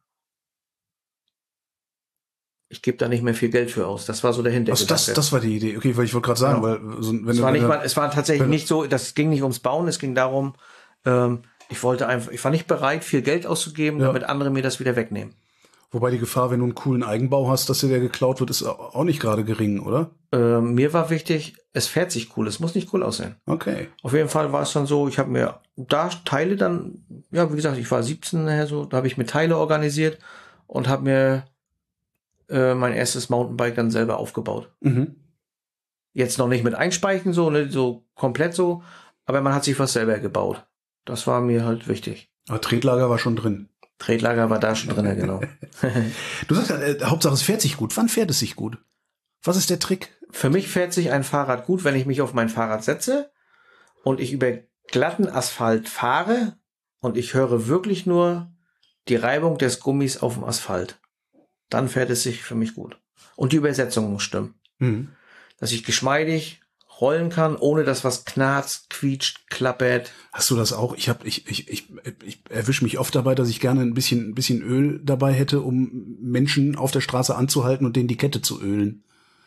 Ich gebe da nicht mehr viel Geld für aus. Das war so der Also Hintergedanke. das, das war die Idee. Okay, weil ich wollte gerade sagen, Genau. weil so, wenn es du, war wenn nicht du- mal, es war tatsächlich wenn- nicht so, das ging nicht ums Bauen, es ging darum, ähm, ich wollte einfach, ich war nicht bereit, viel Geld auszugeben, Ja. damit andere mir das wieder wegnehmen. Wobei die Gefahr, wenn du einen coolen Eigenbau hast, dass dir der geklaut wird, ist auch nicht gerade gering, oder? Ähm, mir war wichtig, es fährt sich cool, es muss nicht cool aussehen. Okay. Auf jeden Fall war es dann so, ich habe mir da Teile dann, ja, wie gesagt, ich war siebzehn nachher so, da habe ich mir Teile organisiert und habe mir äh, mein erstes Mountainbike dann selber aufgebaut. Mhm. Jetzt noch nicht mit Einspeichen so, ne, so komplett so, aber man hat sich was selber gebaut. Das war mir halt wichtig. Aber Tretlager war schon drin. Tretlager war da schon drin, genau. Du sagst ja, äh, Hauptsache es fährt sich gut. Wann fährt es sich gut? Was ist der Trick? Für mich fährt sich ein Fahrrad gut, wenn ich mich auf mein Fahrrad setze und ich über glatten Asphalt fahre und ich höre wirklich nur die Reibung des Gummis auf dem Asphalt. Dann fährt es sich für mich gut. Und die Übersetzung muss stimmen. Mhm. Dass ich geschmeidig rollen kann, ohne dass was knarzt, quietscht, klappert. Hast du das auch? Ich habe, ich, ich, ich, ich erwische mich oft dabei, dass ich gerne ein bisschen, ein bisschen Öl dabei hätte, um Menschen auf der Straße anzuhalten und denen die Kette zu ölen.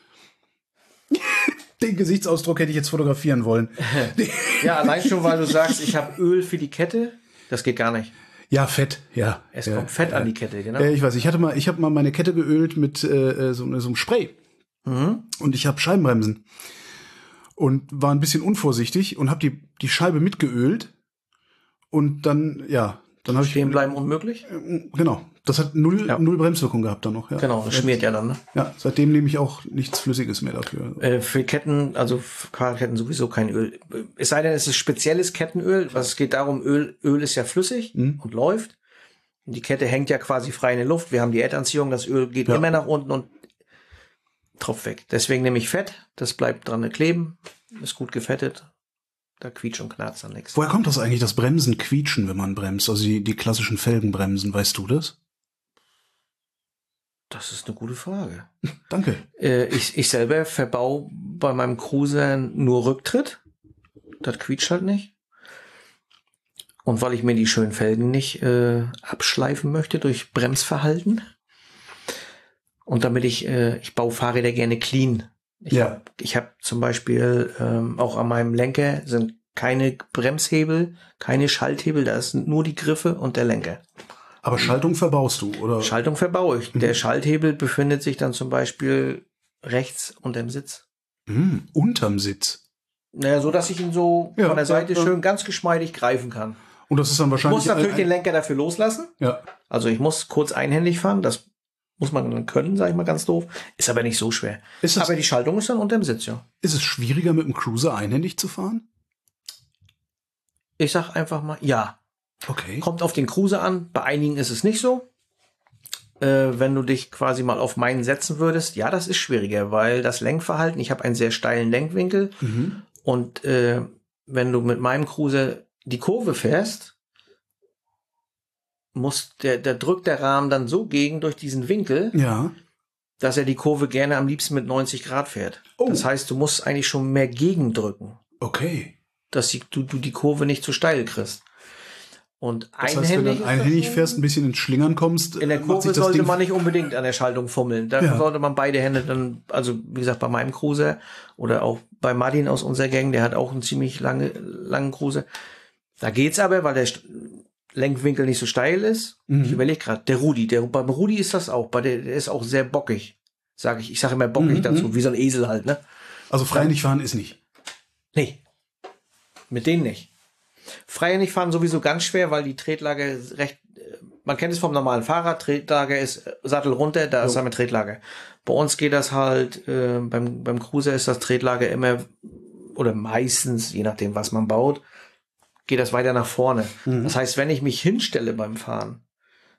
Den Gesichtsausdruck hätte ich jetzt fotografieren wollen. Ja, allein schon, weil du sagst, ich habe Öl für die Kette. Das geht gar nicht. Ja, Fett, ja. Es ja, kommt Fett ja. an die Kette, genau. Ja, ich weiß, ich hatte mal, ich habe mal meine Kette geölt mit äh, so, so einem Spray. Mhm. Und ich habe Scheibenbremsen. Und war ein bisschen unvorsichtig und habe die, die Scheibe mitgeölt. Und dann, ja, dann habe ich... Stehen bleiben unmöglich? Genau. Das hat null, Ja. null Bremswirkung gehabt dann noch. Ja. Genau, das schmiert ja dann, ne? Ja, seitdem nehme ich auch nichts Flüssiges mehr dafür. Äh, für Ketten, also für Fahrradketten sowieso kein Öl. Es sei denn, es ist spezielles Kettenöl. Was es geht darum, Öl, Öl ist ja flüssig Mhm. und läuft. Und die Kette hängt ja quasi frei in der Luft. Wir haben die Erdanziehung, das Öl geht Ja. immer nach unten und tropft weg. Deswegen nehme ich Fett, das bleibt dran kleben, ist gut gefettet. Da quietscht und knarzt dann nichts. Woher kommt das eigentlich, das Bremsen quietschen, wenn man bremst? Also die, die klassischen Felgenbremsen, weißt du das? Das ist eine gute Frage. Danke. Äh, ich, ich selber verbau bei meinem Cruiser nur Rücktritt. Das quietscht halt nicht. Und weil ich mir die schönen Felgen nicht äh, abschleifen möchte durch Bremsverhalten. Und damit ich, äh, ich baue Fahrräder gerne clean. Ich Ja. habe ich hab zum Beispiel ähm, auch an meinem Lenker sind keine Bremshebel, keine Schalthebel, da sind nur die Griffe und der Lenker. Aber Schaltung verbaust du, oder? Schaltung verbaue ich. Der Schalthebel befindet sich dann zum Beispiel rechts unterm Sitz. Hm, unterm Sitz. Naja, so dass ich ihn so Ja, von der Seite ja, ja. schön ganz geschmeidig greifen kann. Und das ist dann Ich wahrscheinlich... muss natürlich ein, den Lenker dafür loslassen. Ja. Also ich muss kurz einhändig fahren. Das muss man dann können, sage ich mal ganz doof. Ist aber nicht so schwer. Ist das- aber die Schaltung ist dann unterm Sitz, ja. Ist es schwieriger, mit dem Cruiser einhändig zu fahren? Ich sag einfach mal, ja. Okay. Kommt auf den Cruiser an. Bei einigen ist es nicht so. Äh, wenn du dich quasi mal auf meinen setzen würdest, ja, das ist schwieriger, weil das Lenkverhalten, ich habe einen sehr steilen Lenkwinkel Mhm. und äh, wenn du mit meinem Cruiser die Kurve fährst, muss der, der drückt der Rahmen dann so gegen durch diesen Winkel, Ja. dass er die Kurve gerne am liebsten mit neunzig Grad fährt. Oh. Das heißt, du musst eigentlich schon mehr gegendrücken, Okay. dass die, du, du die Kurve nicht zu steil kriegst. Und Das heißt, wenn einhändig, du dann einhändig fährst, ein bisschen ins Schlingern kommst, in der macht Kurve sich das sollte Ding- man nicht unbedingt an der Schaltung fummeln. Da Ja. sollte man beide Hände dann, also wie gesagt, bei meinem Cruiser oder auch bei Martin aus unserer Gang, der hat auch einen ziemlich lange, langen Cruiser. Da geht's aber, weil der St- Lenkwinkel nicht so steil ist. Mhm. Ich überlege gerade, der Rudi, der, beim Rudi ist das auch, bei der, der ist auch sehr bockig, sage ich. Ich sage immer bockig Mhm, dazu, wie so ein Esel halt, ne? Also freihändig fahren ist nicht. Nee, mit denen nicht. Freihändig fahren sowieso ganz schwer, weil die Tretlage recht, äh, man kennt es vom normalen Fahrrad, Tretlage ist äh, Sattel runter, da ist Jo. eine Tretlage. Bei uns geht das halt, äh, beim, beim Cruiser ist das Tretlage immer, oder meistens, je nachdem was man baut, geht das weiter nach vorne. Mhm. Das heißt, wenn ich mich hinstelle beim Fahren,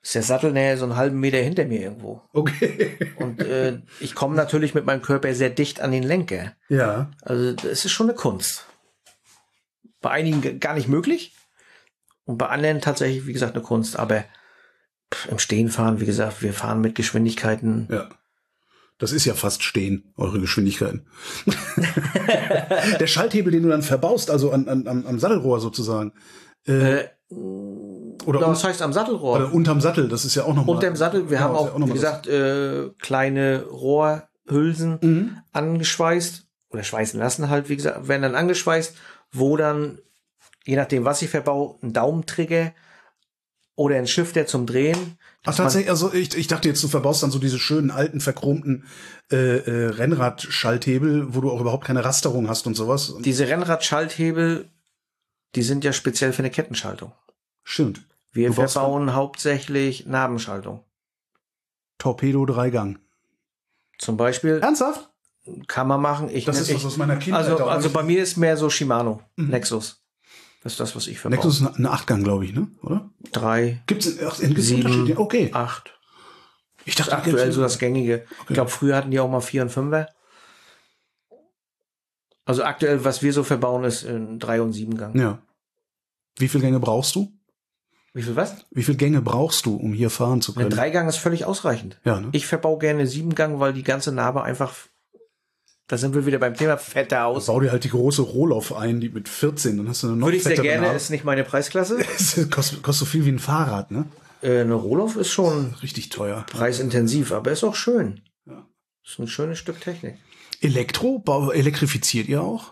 ist der Sattelnäher so einen halben Meter hinter mir irgendwo. Okay. Und äh, ich komme natürlich mit meinem Körper sehr dicht an den Lenker. Ja. Also das ist schon eine Kunst. Bei einigen gar nicht möglich und bei anderen tatsächlich, wie gesagt, eine Kunst. Aber pff, im Stehen fahren, wie gesagt, wir fahren mit Geschwindigkeiten. Ja. Das ist ja fast Stehen, eure Geschwindigkeiten. Der Schalthebel, den du dann verbaust, also an, an, am, am Sattelrohr sozusagen. Äh, Äh, oder das un- heißt am Sattelrohr. Oder unterm Sattel, das ist ja auch nochmal. Unterm Sattel, wir Ja, haben ist ja auch, auch noch wie mal gesagt, äh, kleine Rohrhülsen Mhm. angeschweißt oder schweißen lassen halt, wie gesagt, werden dann angeschweißt, wo dann, je nachdem, was ich verbau, ein Daumentrigger oder ein Shifter zum Drehen. Ach, dass man- tatsächlich, also ich, ich dachte jetzt, du verbaust dann so diese schönen alten, verchromten äh, äh, Rennrad-Schalthebel, wo du auch überhaupt keine Rasterung hast und sowas. Und Diese Rennradschalthebel, die sind ja speziell für eine Kettenschaltung. stimmt. Wir Du baust verbauen hauptsächlich Nabenschaltung. Torpedo-Dreigang. Zum Beispiel Ernsthaft? kann man machen. Ich, Das ist ich, was aus meiner Kindheit. also, da also hab bei ich- mir ist mehr so Shimano, Nexus. Das ist das, was ich verbaue. Nexus ist eine- eine Achtgang, glaube ich, ne? Oder? Drei, Gibt's in, ach, in gibt's sieben, Unterschiede? Okay. acht. Ich Das dachte, ist aktuell so das Gängige. Ich glaube, früher hatten die auch mal vier und fünfer. Also aktuell, was wir so verbauen, ist in drei und sieben Gang. Ja. Wie viele Gänge brauchst du? Wie viel was? Wie viele Gänge brauchst du, um hier fahren zu Ein können? Dreigang ist völlig ausreichend. Ja, ne? Ich verbau gerne sieben Gang, weil die ganze Narbe einfach, da sind wir wieder beim Thema fetter aus. Bau dir halt die große Rohloff ein, die mit vierzehn, dann hast du eine noch Würde ich sehr fettere gerne, Narbe. ist nicht meine Preisklasse. Es kostet, kostet so viel wie ein Fahrrad, ne? Äh, eine Rohloff ist schon Richtig teuer. preisintensiv, aber ist auch schön. Ja. Ist ein schönes Stück Technik. Elektro? Bau- Elektrifiziert ihr auch?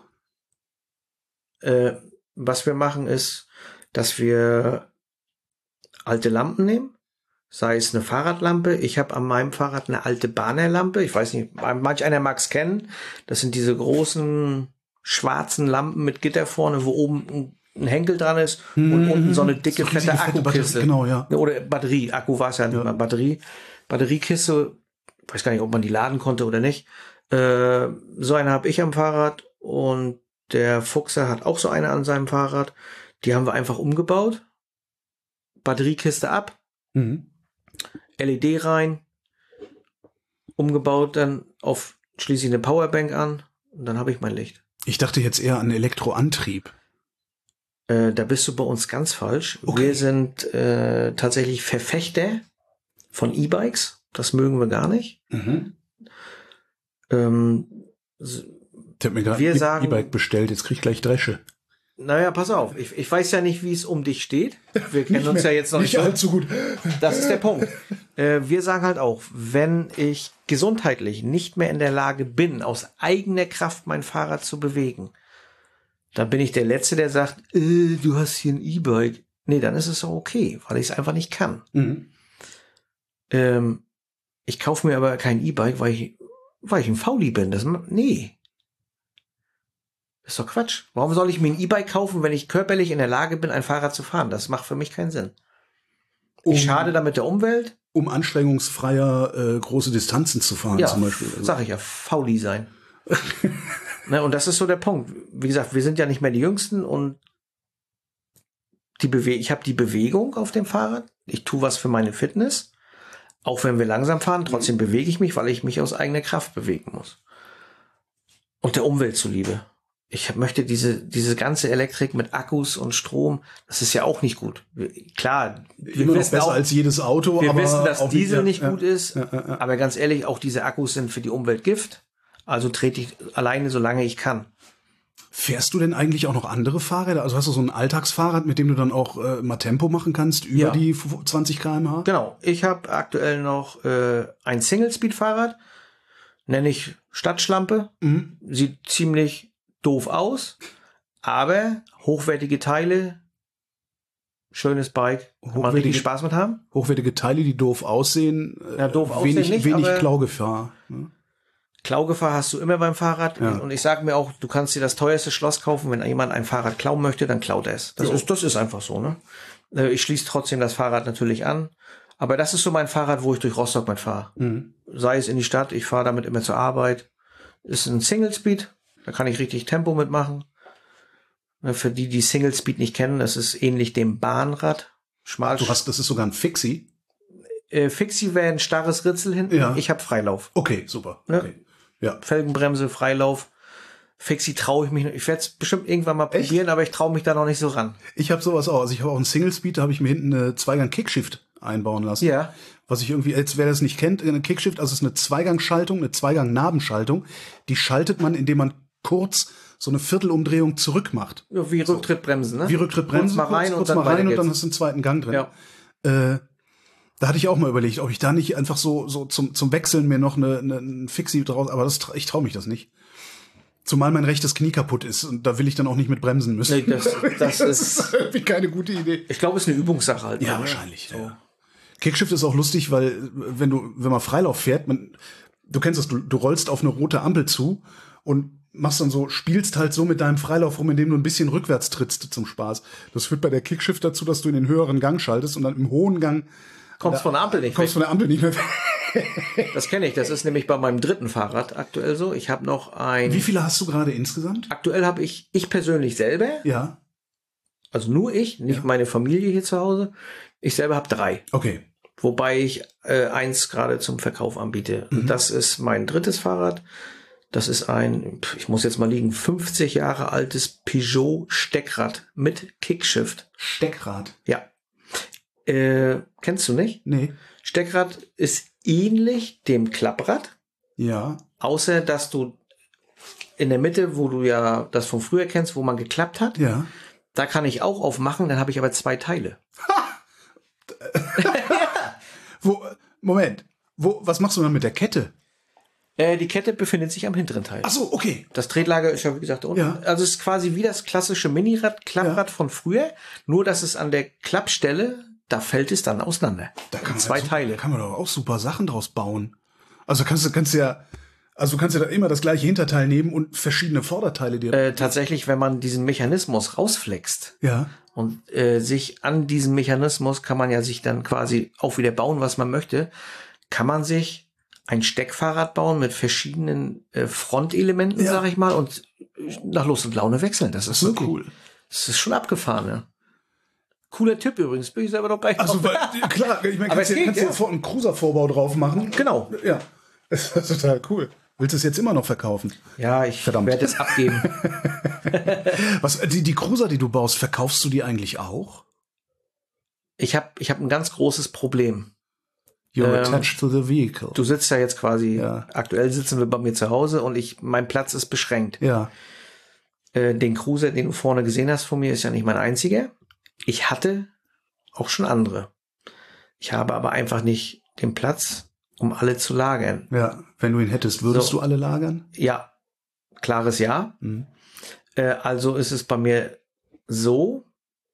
Äh, was wir machen ist, dass wir alte Lampen nehmen, sei es eine Fahrradlampe. Ich habe an meinem Fahrrad eine alte Bahnerlampe. Ich weiß nicht, manch einer mag es kennen. Das sind diese großen schwarzen Lampen mit Gitter vorne, wo oben ein ein Henkel dran ist und unten so eine dicke, So riesige, fette fette Akkukiste. Batterie, genau, ja. Oder Batterie. Akku war es ja nicht Ja. mal. Batterie. Batteriekiste. Ich weiß gar nicht, ob man die laden konnte oder nicht. Äh, so eine habe ich am Fahrrad und der Fuchser hat auch so eine an seinem Fahrrad. Die haben wir einfach umgebaut. Batteriekiste ab, Mhm. L E D rein, umgebaut, dann auf schließlich eine Powerbank an und dann habe ich mein Licht. Ich dachte jetzt eher an Elektroantrieb. Äh, da bist du bei uns ganz falsch. Okay. Wir sind äh, tatsächlich Verfechter von E-Bikes. Das mögen wir gar nicht. Mhm. Ähm, s- Ich habe mir gerade Wir ein sagen- E-Bike bestellt, jetzt krieg ich gleich Dresche. naja, pass auf. Ich, ich weiß ja nicht, wie es um dich steht. Wir kennen uns ja jetzt noch nicht. Nicht so. allzu gut. Das ist der Punkt. Äh, wir sagen halt auch, wenn ich gesundheitlich nicht mehr in der Lage bin, aus eigener Kraft mein Fahrrad zu bewegen, dann bin ich der Letzte, der sagt, äh, du hast hier ein E-Bike. Nee, dann ist es auch okay, weil ich es einfach nicht kann. Mhm. Ähm, ich kaufe mir aber kein E-Bike, weil ich, weil ich ein Fauli bin. Das, nee. Das ist doch Quatsch. Warum soll ich mir ein E-Bike kaufen, wenn ich körperlich in der Lage bin, ein Fahrrad zu fahren? Das macht für mich keinen Sinn. Um, Ich schade damit der Umwelt. um anstrengungsfreier äh, große Distanzen zu fahren Ja, zum Beispiel. Also, sag ich ja, Fauli sein. Ne, und das ist so der Punkt. Wie gesagt, wir sind ja nicht mehr die Jüngsten und die Bewe ich habe die Bewegung auf dem Fahrrad. Ich tue was für meine Fitness. Auch wenn wir langsam fahren, trotzdem bewege ich mich, weil ich mich aus eigener Kraft bewegen muss. Und der Umwelt zuliebe. Ich hab- möchte diese, diese ganze Elektrik mit Akkus und Strom, das ist ja auch nicht gut. Wir, klar, wir immer noch wissen besser auch, als jedes Auto, wir aber wissen, dass auch Diesel ja, nicht ja, gut ist. Ja, ja, ja. Aber ganz ehrlich, auch diese Akkus sind für die Umwelt Gift. Also trete ich alleine, solange ich kann. Fährst du denn eigentlich auch noch andere Fahrräder? Also hast du so ein Alltagsfahrrad, mit dem du dann auch äh, mal Tempo machen kannst über Ja. die zwanzig Kilometer pro Stunde? Genau. Ich habe aktuell noch äh, ein Single-Speed-Fahrrad. Nenne ich Stadtschlampe. Mhm. Sieht ziemlich doof aus. Aber hochwertige Teile. Schönes Bike. Kann man Hochwertige- richtig Spaß mit haben. Hochwertige Teile, die doof aussehen. äh, Ja, doof aussehen wenig, nicht, wenig aber- Klaugefahr. Ne? Klaugefahr hast du immer beim Fahrrad. Ja. Und ich sage mir auch, du kannst dir das teuerste Schloss kaufen. Wenn jemand ein Fahrrad klauen möchte, dann klaut er es. Das, Jo. ist, das ist einfach so. Ne? Äh, Ich schließe trotzdem das Fahrrad natürlich an. Aber das ist so mein Fahrrad, wo ich durch Rostock mitfahre. Mhm. Sei es in die Stadt, ich fahre damit immer zur Arbeit. Ist ein Single Speed. Da kann ich richtig Tempo mitmachen. Ne, für die, die Single Speed nicht kennen, das ist ähnlich dem Bahnrad. Schmal. Du hast, das ist sogar ein Fixie. Äh, Fixie-Van, starres Ritzel hinten. Ja. Ich habe Freilauf. Okay, super. Ja. Okay. Ja. Felgenbremse, Freilauf. Fixie traue ich mich noch. Ich werde es bestimmt irgendwann mal Echt? probieren, aber ich traue mich da noch nicht so ran. Ich habe sowas auch. Also ich habe auch einen Single-Speed, da habe ich mir hinten eine Zweigang-Kickshift einbauen lassen. Ja. Was ich irgendwie, als wer das nicht kennt, eine Kickshift, also es ist eine Zweigang-Schaltung, eine Zweigang-Nabenschaltung. Die schaltet man, indem man kurz so eine Viertelumdrehung zurück macht. Ja, wie Rücktrittbremsen, ne? Wie Rücktrittbremsen, Kurz mal rein kurz, und kurz dann mal rein weiter und dann geht's. hast du einen zweiten Gang drin. Ja. Äh, da hatte ich auch mal überlegt, ob ich da nicht einfach so, so zum, zum Wechseln mir noch eine, eine, ein Fixie draus, aber das, ich traue mich das nicht. Zumal mein rechtes Knie kaputt ist und da will ich dann auch nicht mit bremsen müssen. Nee, das, das ist, irgendwie keine gute Idee. ich glaube, es ist eine Übungssache halt. Ja, ne? wahrscheinlich. So. Ja. Kickshift ist auch lustig, weil wenn du, wenn man Freilauf fährt, man, du kennst das, du, du rollst auf eine rote Ampel zu und machst dann so, spielst halt so mit deinem Freilauf rum, indem du ein bisschen rückwärts trittst zum Spaß. Das führt bei der Kickshift dazu, dass du in den höheren Gang schaltest und dann im hohen Gang Kommst von der Ampel nicht kommst weg. von der Ampel nicht mehr weg. Das kenne ich. Das ist nämlich bei meinem dritten Fahrrad aktuell so. Ich habe noch ein. Wie viele hast du gerade insgesamt? Aktuell habe ich, ich persönlich selber, Ja. also nur ich, nicht Ja. meine Familie hier zu Hause. Ich selber habe drei. Okay. Wobei ich äh, eins gerade zum Verkauf anbiete. Mhm. Das ist mein drittes Fahrrad. Das ist ein, pf, ich muss jetzt mal liegen, fünfzig Jahre altes Peugeot Steckrad mit Kickshift. Steckrad. Ja. Äh, kennst du nicht? Nee. Steckrad ist ähnlich dem Klapprad, Ja. außer dass du in der Mitte, wo du ja das von früher kennst, wo man geklappt hat, Ja. da kann ich auch aufmachen, dann habe ich aber zwei Teile. Wo, Moment. Wo, was machst du dann mit der Kette? Äh, die Kette befindet sich am hinteren Teil. Ach so, okay. Das Tretlager ist ja, wie gesagt, da unten. Ja. Also es ist quasi wie das klassische Minirad, Klapprad Ja. von früher, nur dass es an der Klappstelle, da fällt es dann auseinander. Da kann man Zwei ja, Teile. Da kann man doch auch super Sachen draus bauen. Also kannst du kannst du ja, also du kannst ja da immer das gleiche Hinterteil nehmen und verschiedene Vorderteile dir. Äh, tatsächlich, wenn man diesen Mechanismus rausflext ja. und äh, sich an diesem Mechanismus kann man ja sich dann quasi auch wieder bauen, was man möchte, kann man sich ein Steckfahrrad bauen mit verschiedenen äh, Frontelementen, Ja. sag ich mal, und nach Lust und Laune wechseln. Das ist So wirklich cool. Das ist schon abgefahren, ne? Cooler Tipp übrigens, bin ich selber noch gleich Also drauf. weil, klar, ich meine, Aber kannst es du geht, kannst du ja. vor einen Cruiser-Vorbau drauf machen. Genau. Ja. Das ist total cool. Willst du es jetzt immer noch verkaufen? Ja, ich Verdammt. werde es abgeben. Was, die, die Cruiser, die du baust, verkaufst du die eigentlich auch? Ich habe ich hab ein ganz großes Problem. You're Ähm, attached to the vehicle. Du sitzt ja jetzt quasi, Ja. aktuell sitzen wir bei mir zu Hause und ich, mein Platz ist beschränkt. Ja. Äh, den Cruiser, den du vorne gesehen hast von mir, ist ja nicht mein einziger. Ich hatte auch schon andere. Ich habe aber einfach nicht den Platz, um alle zu lagern. Ja. Wenn du ihn hättest, würdest So. du alle lagern? Ja, klares Ja. Mhm. Äh, also ist es bei mir so,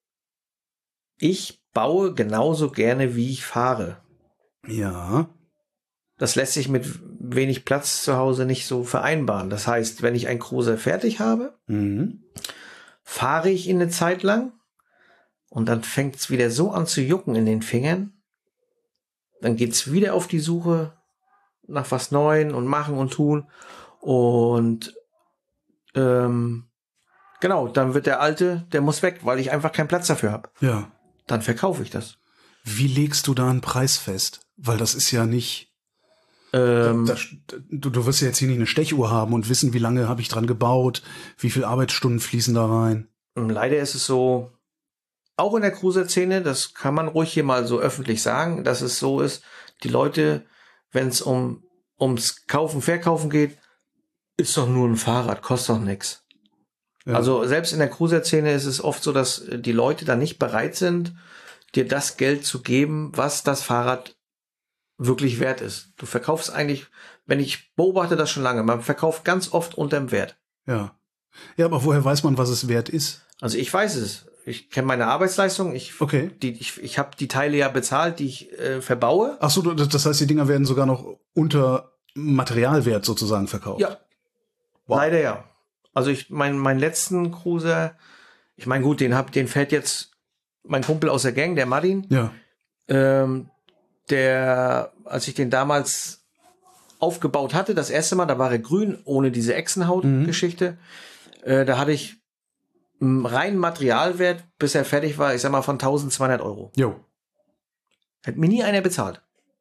ich baue genauso gerne, wie ich fahre. Ja. Das lässt sich mit wenig Platz zu Hause nicht so vereinbaren. Das heißt, wenn ich einen Cruiser fertig habe, Mhm. fahre ich ihn eine Zeit lang und dann fängt es wieder so an zu jucken in den Fingern. Dann geht es wieder auf die Suche nach was Neuem und machen und tun. Und ähm, genau, dann wird der alte, der muss weg, weil ich einfach keinen Platz dafür habe. Ja. Dann verkaufe ich das. Wie legst du da einen Preis fest? Weil das ist ja nicht. Ähm, Das, du, du wirst ja jetzt hier nicht eine Stechuhr haben und wissen, wie lange habe ich dran gebaut, wie viele Arbeitsstunden fließen da rein. Leider ist es so, auch in der Cruiser-Szene, das kann man ruhig hier mal so öffentlich sagen, dass es so ist, die Leute, wenn es um ums Kaufen, Verkaufen geht, ist doch nur ein Fahrrad, kostet doch nichts. Ja. Also selbst in der Cruiser-Szene ist es oft so, dass die Leute dann nicht bereit sind, dir das Geld zu geben, was das Fahrrad wirklich wert ist. Du verkaufst eigentlich, wenn ich beobachte das schon lange, man verkauft ganz oft unterm Wert. Ja. Ja, aber woher weiß man, was es wert ist? Also ich weiß es. Ich kenne meine Arbeitsleistung. Ich, Okay. die, ich, ich habe die Teile ja bezahlt, die ich äh, verbaue. Ach so, du- das heißt, die Dinger werden sogar noch unter Materialwert sozusagen verkauft. Ja. Wow. Leider ja. Also ich mein meinen letzten Cruiser, ich meine gut, den hab, den fährt jetzt mein Kumpel aus der Gang, der Martin. Ja. Ähm, der, als ich den damals aufgebaut hatte, das erste Mal, da war er grün, ohne diese Echsenhaut-Geschichte. Äh, da hatte ich einen reinen Materialwert, bis er fertig war, ich sag mal von eintausendzweihundert Euro. Jo. Hat mir nie einer bezahlt.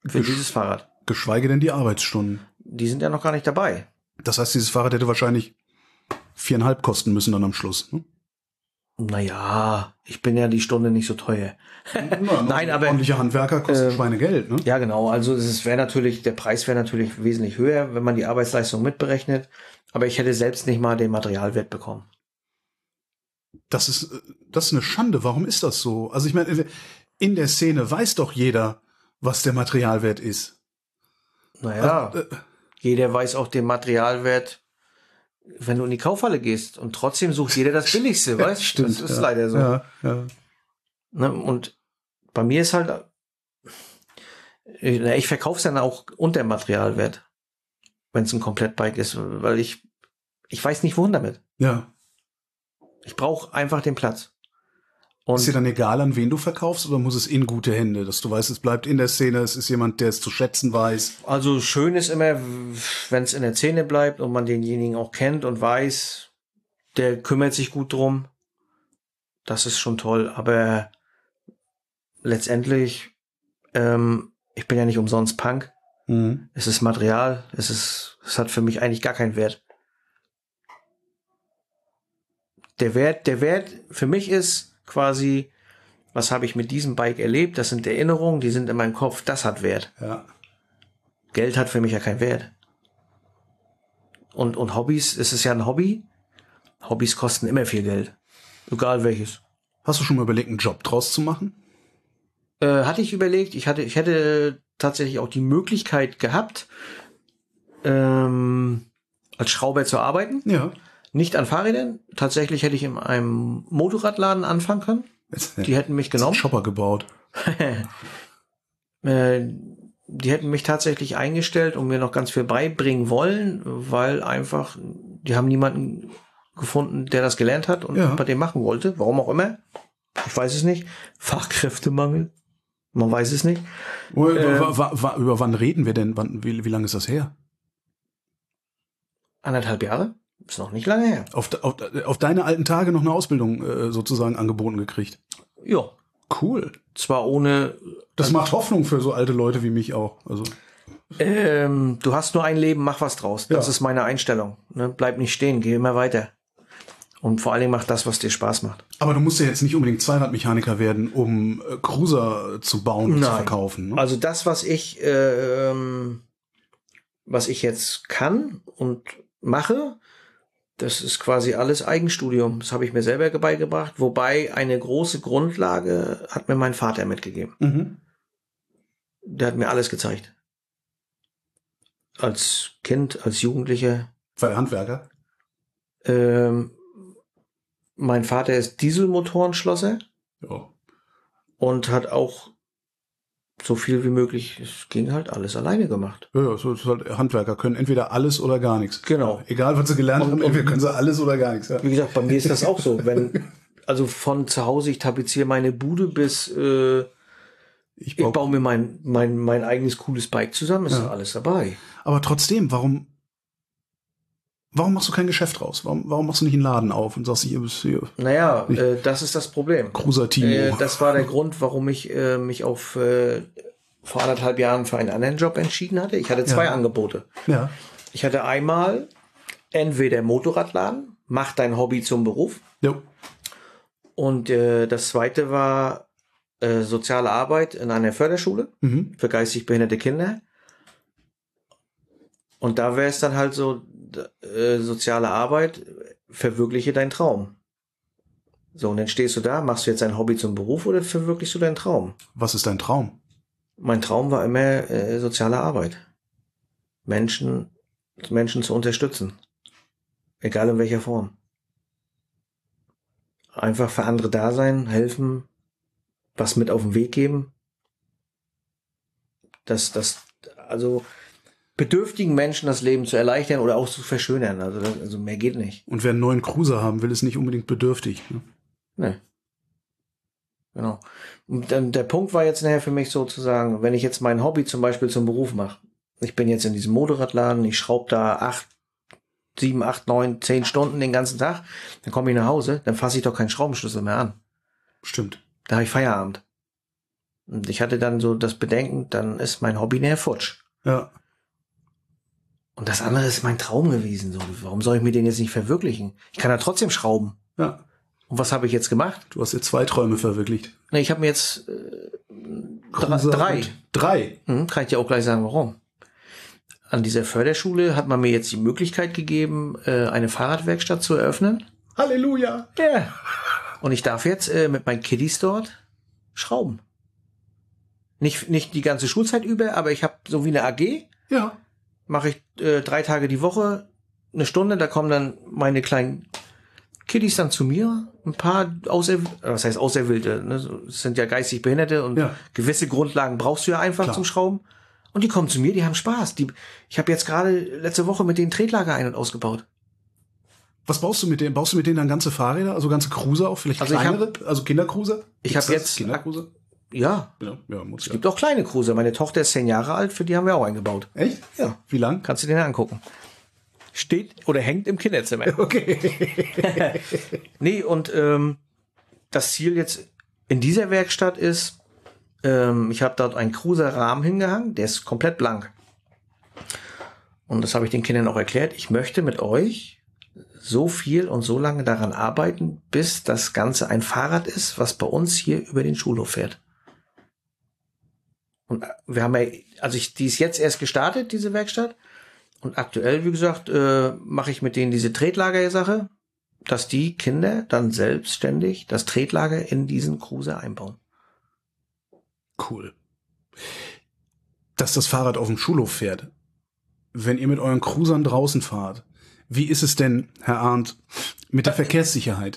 für Gesch- dieses Fahrrad. Geschweige denn die Arbeitsstunden. Die sind ja noch gar nicht dabei. Das heißt, dieses Fahrrad hätte wahrscheinlich viereinhalb kosten müssen dann am Schluss. Ne? Naja, ich bin ja die Stunde nicht so teuer. Nein, aber ordentliche Handwerker kosten äh, Schweinegeld, ne? ja genau. Also es wäre natürlich, der Preis wäre natürlich wesentlich höher, wenn man die Arbeitsleistung mitberechnet. Aber ich hätte selbst nicht mal den Materialwert bekommen. Das ist, das ist eine Schande. Warum ist das so? Also ich meine, in der Szene weiß doch jeder, was der Materialwert ist. Naja, Also, äh, jeder weiß auch den Materialwert, wenn du in die Kaufhalle gehst. Und trotzdem sucht jeder das Billigste, weißt du? stimmt. Das ist ja, leider so. Ja, ja. Ne? Und bei mir ist halt, ich, ich verkaufe es dann auch unter Materialwert, wenn es ein Komplettbike ist, weil ich, ich weiß nicht, wohin damit. Ja. Ich brauche einfach den Platz. Und Ist dir dann egal, an wen du verkaufst, oder muss es in gute Hände, dass du weißt, es bleibt in der Szene, es ist jemand, der es zu schätzen weiß? also schön ist immer, wenn es in der Szene bleibt und man denjenigen auch kennt und weiß, der kümmert sich gut drum. Das ist schon toll. Aber letztendlich, ähm, ich bin ja nicht umsonst Punk. Mhm. Es ist Material. Es ist, es hat für mich eigentlich gar keinen Wert. Der Wert, der Wert für mich ist quasi, was habe ich mit diesem Bike erlebt? Das sind Erinnerungen, die sind in meinem Kopf. Das hat Wert. Ja. Geld hat für mich ja keinen Wert. Und, und Hobbys, es ist ja ein Hobby. Hobbys kosten immer viel Geld. Egal welches. Hast du schon mal überlegt, einen Job draus zu machen? Äh, hatte ich überlegt, ich hatte, ich hätte tatsächlich auch die Möglichkeit gehabt, ähm, als Schrauber zu arbeiten. Ja. Nicht an Fahrrädern. Tatsächlich hätte ich in einem Motorradladen anfangen können. Die hätten mich genommen. Shopper gebaut. äh, die hätten mich tatsächlich eingestellt und mir noch ganz viel beibringen wollen, weil einfach, die haben niemanden gefunden, der das gelernt hat und Ja. bei dem machen wollte. Warum auch immer. Ich weiß es nicht. Fachkräftemangel. Man weiß es nicht. Über, Äh, wa, wa, über wann reden wir denn? Wann, wie, wie lange ist das her? Anderthalb Jahre? Ist noch nicht lange her. Auf, auf, auf deine alten Tage noch eine Ausbildung äh, sozusagen angeboten gekriegt. Ja. Cool. Zwar ohne, Das macht Hoffnung für so alte Leute wie mich auch. Also ähm, du hast nur ein Leben, mach was draus. Das Ja. ist meine Einstellung. Ne? Bleib nicht stehen, geh immer weiter. Und vor allen Dingen mach das, was dir Spaß macht. Aber du musst ja jetzt nicht unbedingt Zweiradmechaniker werden, um äh, Cruiser zu bauen und zu Nein. verkaufen. Ne? Also das, was ich, äh, ähm, was ich jetzt kann und mache, das ist quasi alles Eigenstudium. Das habe ich mir selber beigebracht. Wobei eine große Grundlage hat mir mein Vater mitgegeben. Mhm. Der hat mir alles gezeigt. Als Kind, als Jugendlicher. Zwei Handwerker. Ähm, mein Vater ist Dieselmotorenschlosser Ja. und hat auch so viel wie möglich, es ging halt alles alleine gemacht. Ja, ja, so ist halt, Handwerker können entweder alles oder gar nichts. Genau. Egal, was sie gelernt Und- haben, und- entweder können sie alles oder gar nichts. Ja. Wie gesagt, bei mir ist das auch so. Wenn, also von zu Hause, ich tapeziere meine Bude bis äh, Ich ich baue, baue mir mein, mein, mein eigenes cooles Bike zusammen, ist Ja. alles dabei. aber trotzdem, warum, warum machst du kein Geschäft raus? Warum, warum machst du nicht einen Laden auf und sagst, hier bist hier Naja, äh, das ist das Problem. Cruiser Timo? Äh, das war der Grund, warum ich äh, mich auf äh, vor anderthalb Jahren für einen anderen Job entschieden hatte. Ich hatte zwei Ja. Angebote. ja. Ich hatte einmal entweder Motorradladen, mach dein Hobby zum Beruf. Jo. Und äh, das zweite war äh, soziale Arbeit in einer Förderschule Mhm. für geistig behinderte Kinder. Und da wäre es dann halt so, d- äh, soziale Arbeit, verwirkliche deinen Traum. So, und dann stehst du da, machst du jetzt dein Hobby zum Beruf oder verwirklichst du deinen Traum? Was ist dein Traum? Mein Traum war immer äh, soziale Arbeit. Menschen, Menschen zu unterstützen. Egal in welcher Form. Einfach für andere da sein, helfen, was mit auf den Weg geben. Das, das, also bedürftigen Menschen das Leben zu erleichtern oder auch zu verschönern. Also, das, also mehr geht nicht. Und wer einen neuen Cruiser haben will, ist nicht unbedingt bedürftig. Ne? Ne. Genau. Und dann der Punkt war jetzt nachher für mich sozusagen, wenn ich jetzt mein Hobby zum Beispiel zum Beruf mache. Ich bin jetzt in diesem Motorradladen, ich schraube da acht, sieben, acht, neun, zehn Stunden den ganzen Tag, dann komme ich nach Hause, dann fasse ich doch keinen Schraubenschlüssel mehr an. Stimmt. Da habe ich Feierabend. Und ich hatte dann so das Bedenken, dann ist mein Hobby näher futsch. Ja. Und das andere ist mein Traum gewesen. So, warum soll ich mir den jetzt nicht verwirklichen? Ich kann ja trotzdem schrauben. Ja. Und was habe ich jetzt gemacht? Du hast jetzt zwei Träume verwirklicht. Ne, ich habe mir jetzt äh, Cruiser drei. und Drei? Hm, kann ich dir auch gleich sagen, warum. An dieser Förderschule hat man mir jetzt die Möglichkeit gegeben, äh, eine Fahrradwerkstatt zu eröffnen. Halleluja! Ja. Und ich darf jetzt äh, mit meinen Kiddies dort schrauben. Nicht, nicht die ganze Schulzeit über, aber ich habe so wie eine A G. Ja. Mache ich äh, drei Tage die Woche, eine Stunde, da kommen dann meine kleinen Kiddies dann zu mir, ein paar Auserw was heißt Auserwählte, ne? Das sind ja geistig Behinderte und Ja. gewisse Grundlagen brauchst du ja einfach Klar. zum Schrauben. Und die kommen zu mir, die haben Spaß. Die, ich habe jetzt gerade letzte Woche mit denen Tretlager ein- und ausgebaut. Was baust du mit denen? Baust du mit denen dann ganze Fahrräder, also ganze Cruiser auch, vielleicht Also ich kleinere, also Kindercruiser? Ich Gibt's habe das? jetzt- Kindercruiser? Ja, Ja, ja, muss es ja. gibt auch kleine Cruiser. Meine Tochter ist zehn Jahre alt, für die haben wir auch eingebaut. Echt? Ja. Wie lang? Kannst du den angucken. Steht oder hängt im Kinderzimmer. Okay. Nee, und ähm, das Ziel jetzt in dieser Werkstatt ist, ähm, ich habe dort einen Cruiser-Rahmen hingehangen, der ist komplett blank. Und das habe ich den Kindern auch erklärt. Ich möchte mit euch so viel und so lange daran arbeiten, bis das Ganze ein Fahrrad ist, was bei uns hier über den Schulhof fährt. Und wir haben ja, also ich, die ist jetzt erst gestartet, diese Werkstatt. Und aktuell, wie gesagt, äh, mache ich mit denen diese Tretlager-Sache, dass die Kinder dann selbstständig das Tretlager in diesen Cruiser einbauen. Cool. Dass das Fahrrad auf dem Schulhof fährt. Wenn ihr mit euren Cruisern draußen fahrt, wie ist es denn, Herr Arndt, mit der Verkehrssicherheit?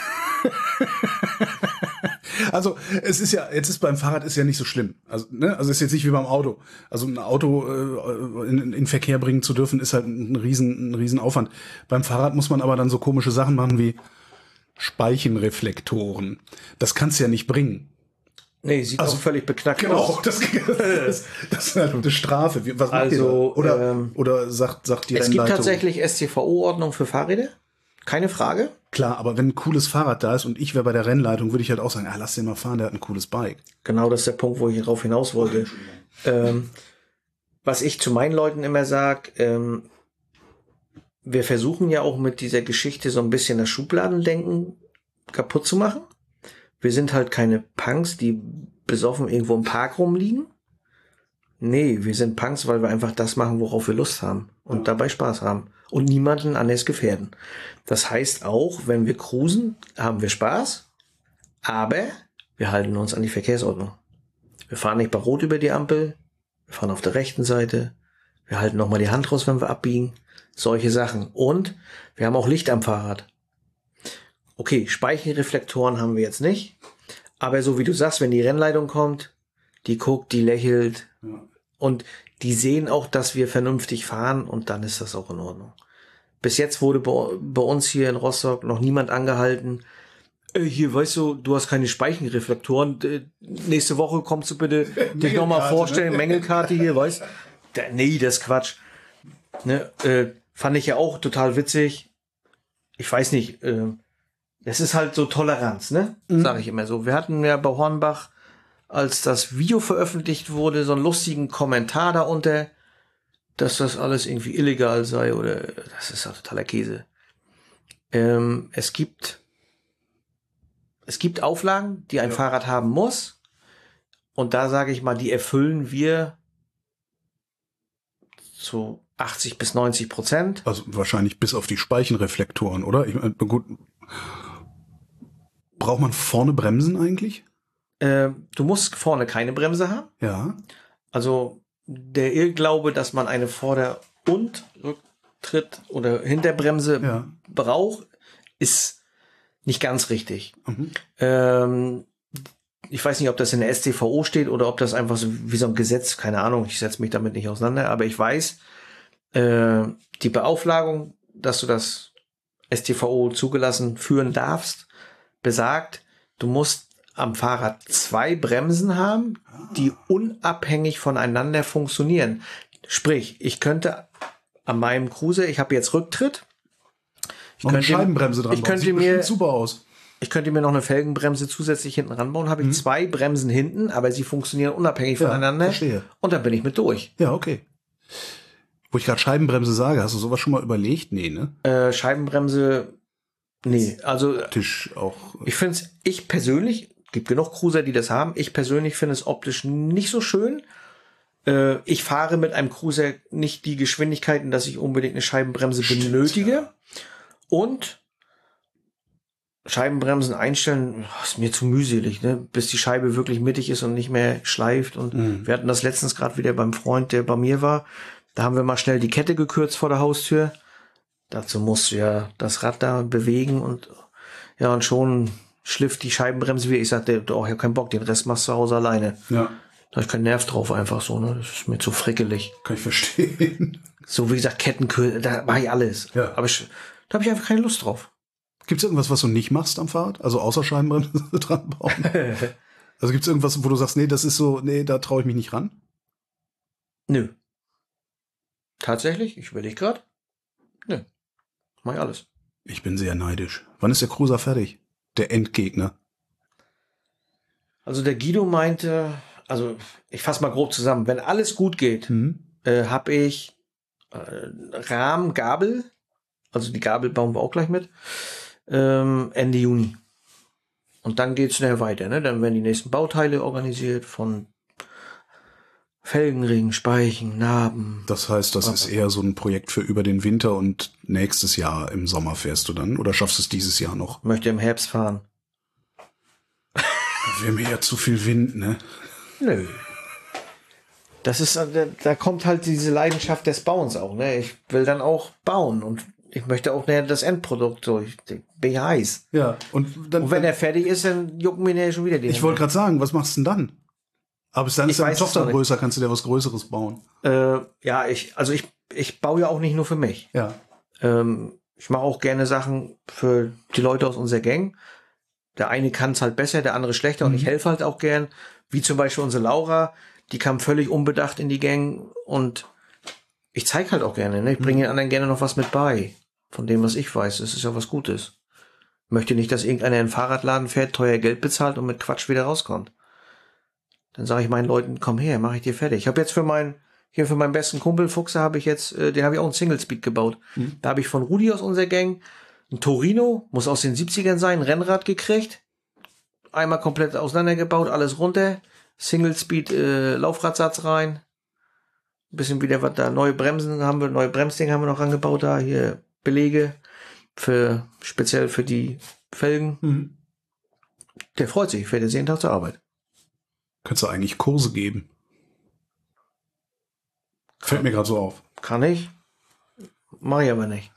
Also, es ist ja, jetzt ist beim Fahrrad ist ja nicht so schlimm. Also, ne, also ist jetzt nicht wie beim Auto. Also ein Auto äh, in, in Verkehr bringen zu dürfen, ist halt ein riesen, ein riesen Aufwand. Beim Fahrrad muss man aber dann so komische Sachen machen wie Speichenreflektoren. Das kannst du ja nicht bringen. Nee, sieht Also, auch völlig beknackt Genau, aus. das, das, das ist halt eine Strafe. Wie- Was macht ihr Also, da? Oder, ähm, oder sagt, sagt die Es gibt Rennleitung? tatsächlich S T V O-Ordnung für Fahrräder. Keine Frage. Klar, aber wenn ein cooles Fahrrad da ist und ich wäre bei der Rennleitung, würde ich halt auch sagen, ah, lass den mal fahren, der hat ein cooles Bike. Genau, das ist der Punkt, wo ich darauf hinaus wollte. Ähm, was ich zu meinen Leuten immer sage, ähm, wir versuchen ja auch mit dieser Geschichte so ein bisschen das Schubladendenken kaputt zu machen. Wir sind halt keine Punks, die besoffen irgendwo im Park rumliegen. Nee, wir sind Punks, weil wir einfach das machen, worauf wir Lust haben und ja. dabei Spaß haben und niemanden anders gefährden. Das heißt auch, wenn wir cruisen, haben wir Spaß, aber wir halten uns an die Verkehrsordnung. Wir fahren nicht bei Rot über die Ampel, wir fahren auf der rechten Seite, wir halten nochmal die Hand raus, wenn wir abbiegen, solche Sachen. Und wir haben auch Licht am Fahrrad. Okay, Speichenreflektoren haben wir jetzt nicht, aber so wie du sagst, wenn die Rennleitung kommt, die guckt, die lächelt, ja. Und die sehen auch, dass wir vernünftig fahren und dann ist das auch in Ordnung. Bis jetzt wurde bei, bei uns hier in Rostock noch niemand angehalten. Äh, hier, weißt du, du hast keine Speichenreflektoren. Äh, nächste Woche kommst du bitte dich nochmal vorstellen. Ne? Mängelkarte hier, weißt du? Nee, das ist Quatsch. Ne, äh, fand ich ja auch total witzig. Ich weiß nicht, äh, das ist halt so Toleranz, ne? Mhm. Sag ich immer so. Wir hatten ja bei Hornbach, als das Video veröffentlicht wurde, so einen lustigen Kommentar darunter, dass das alles irgendwie illegal sei oder das ist ja totaler Käse. Ähm, es gibt es gibt Auflagen, die ein ja. Fahrrad haben muss und da sage ich mal, die erfüllen wir zu achtzig bis neunzig Prozent. Also wahrscheinlich bis auf die Speichenreflektoren, oder? Ich meine, gut. Braucht man vorne Bremsen eigentlich? Du musst vorne keine Bremse haben. Ja. Also der Irrglaube, dass man eine Vorder- und Rücktritt- oder Hinterbremse ja. braucht, ist nicht ganz richtig. Mhm. Ähm, ich weiß nicht, ob das in der S T V O steht oder ob das einfach so wie so ein Gesetz, keine Ahnung, ich setze mich damit nicht auseinander, aber ich weiß, äh, die Beauflagung, dass du das S T V O zugelassen führen darfst, besagt, du musst am Fahrrad zwei Bremsen haben, die unabhängig voneinander funktionieren. Sprich, ich könnte an meinem Cruiser, ich habe jetzt Rücktritt. Ich Noch könnte, eine Scheibenbremse dran. Ich könnte Sieht mir super aus. ich könnte mir noch eine Felgenbremse zusätzlich hinten ranbauen, habe ich Mhm. zwei Bremsen hinten, aber sie funktionieren unabhängig Ja, voneinander. verstehe. Und dann bin ich mit durch. Ja, okay. Wo ich gerade Scheibenbremse sage, hast du sowas schon mal überlegt? Nee, ne? Äh, Scheibenbremse, nee, also Tisch auch. ich finde es, ich persönlich, gibt genug Cruiser, die das haben, ich persönlich finde es optisch nicht so schön. Äh, ich fahre mit einem Cruiser nicht die Geschwindigkeiten, dass ich unbedingt eine Scheibenbremse Stimmt, benötige. ja. Und Scheibenbremsen einstellen, oh, ist mir zu mühselig, ne? Bis die Scheibe wirklich mittig ist und nicht mehr schleift. Und Mhm. wir hatten das letztens gerade wieder beim Freund, der bei mir war. Da haben wir mal schnell die Kette gekürzt vor der Haustür. Dazu musst du ja das Rad da bewegen und ja, und schon schliff die Scheibenbremse wieder. Ich sagte, oh, ich habe keinen Bock, den Rest machst du zu Hause alleine. Ja, Da habe ich keinen Nerv drauf, einfach so, ne? Das ist mir zu frickelig. kann ich verstehen. So wie gesagt, Kettenkürzel, da war ich alles. Ja. Aber ich, da habe ich einfach keine Lust drauf. Gibt es irgendwas, was du nicht machst am Fahrrad? Also außer Scheibenbremse dran bauen? Also gibt es irgendwas, wo du sagst, nee, das ist so, nee, da traue ich mich nicht ran? Nö. Tatsächlich, ich überlege gerade. Nö. Mach ich alles. Ich bin sehr neidisch. Wann ist der Cruiser fertig? Der Endgegner. Also der Guido meinte, also ich fasse mal grob zusammen, wenn alles gut geht, Mhm. äh, habe ich äh, Rahmen, Gabel, also die Gabel bauen wir auch gleich mit, ähm, Ende Juni. Und dann geht's schnell weiter, ne? Dann werden die nächsten Bauteile organisiert von Felgenringen, Speichen, Narben. Das heißt, das ist eher so ein Projekt für über den Winter und nächstes Jahr im Sommer fährst du dann? Oder schaffst du es dieses Jahr noch? Möchte im Herbst fahren. Wir haben hier ja zu viel Wind, ne? Nö. Das ist, da, da kommt halt diese Leidenschaft des Bauens auch, ne? Ich will dann auch bauen und ich möchte auch näher das Endprodukt so. Ich bin ich heiß. Ja. Und dann. Und wenn er fertig ist, dann jucken mir ja schon wieder die ich wollte gerade sagen, was machst du denn dann? Aber bis dann Ich ist deine weiß es Tochter noch nicht. größer, kannst du dir was Größeres bauen. Äh, ja, ich, also ich, ich baue ja auch nicht nur für mich. Ja. Ähm, ich mache auch gerne Sachen für die Leute aus unserer Gang. Der eine kann es halt besser, der andere schlechter, und ich helfe halt auch gern. Wie zum Beispiel unsere Laura, die kam völlig unbedacht in die Gang und ich zeige halt auch gerne, ne? Ich bringe den anderen gerne noch was mit bei. Von dem, was ich weiß. Das ist ja was Gutes. Ich möchte nicht, dass irgendeiner in den Fahrradladen fährt, teuer Geld bezahlt und mit Quatsch wieder rauskommt. Dann sage ich meinen Leuten, komm her, mache ich dir fertig. Ich habe jetzt für meinen, hier für meinen besten Kumpel Fuchser habe ich jetzt, äh, den habe ich auch einen Single Speed gebaut. Mhm. Da habe ich von Rudi aus unserer Gang ein Torino, muss aus den siebzigern sein, ein Rennrad gekriegt. Einmal komplett auseinandergebaut, alles runter. Single Speed äh, Laufradsatz rein. Ein bisschen wieder was da, neue Bremsen haben wir, neue Bremsding haben wir noch rangebaut da, hier Belege für, speziell für die Felgen. Mhm. Der freut sich, fährt jetzt jeden Tag zur Arbeit. Könntest du eigentlich Kurse geben? Fällt mir gerade so auf. Kann ich. Mach ich aber nicht.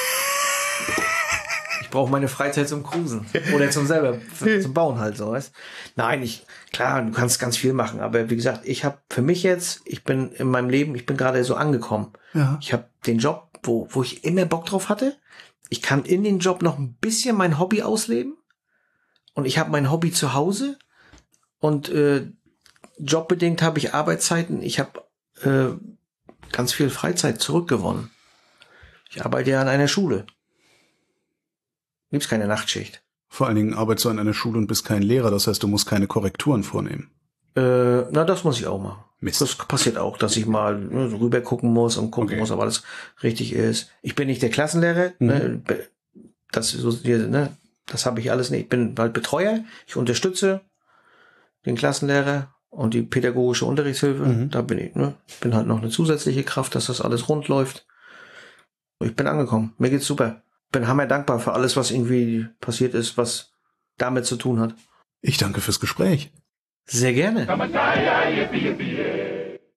Ich brauche meine Freizeit zum Cruisen. Oder zum selber, für, zum Bauen halt so, weißt? Nein, ich, klar, du kannst ganz viel machen, aber wie gesagt, ich habe für mich jetzt, ich bin in meinem Leben, ich bin gerade so angekommen. Ja. Ich habe den Job, wo, wo ich immer Bock drauf hatte. Ich kann in den Job noch ein bisschen mein Hobby ausleben. Und ich habe mein Hobby zu Hause. Und äh, jobbedingt habe ich Arbeitszeiten. Ich habe äh, ganz viel Freizeit zurückgewonnen. Ich arbeite ja an einer Schule. Gibt's keine Nachtschicht. Vor allen Dingen arbeitest du an einer Schule und bist kein Lehrer, das heißt, du musst keine Korrekturen vornehmen. Äh, na, das muss ich auch machen. Mist. Das passiert auch, dass ich mal ne, so rüber gucken muss und gucken Okay. muss, ob alles richtig ist. Ich bin nicht der Klassenlehrer. Mhm. Ne, be- das ist so, ne, das habe ich alles nicht. Ich bin halt Betreuer. Ich unterstütze den Klassenlehrer und die pädagogische Unterrichtshilfe. Mhm. Da bin ich. Ne, ich bin halt noch eine zusätzliche Kraft, dass das alles rund läuft. Ich bin angekommen. Mir geht's super. Bin hammer dankbar für alles, was irgendwie passiert ist, was damit zu tun hat. Ich danke fürs Gespräch. Sehr gerne. Come on, yeah, yeah, yeah, yeah.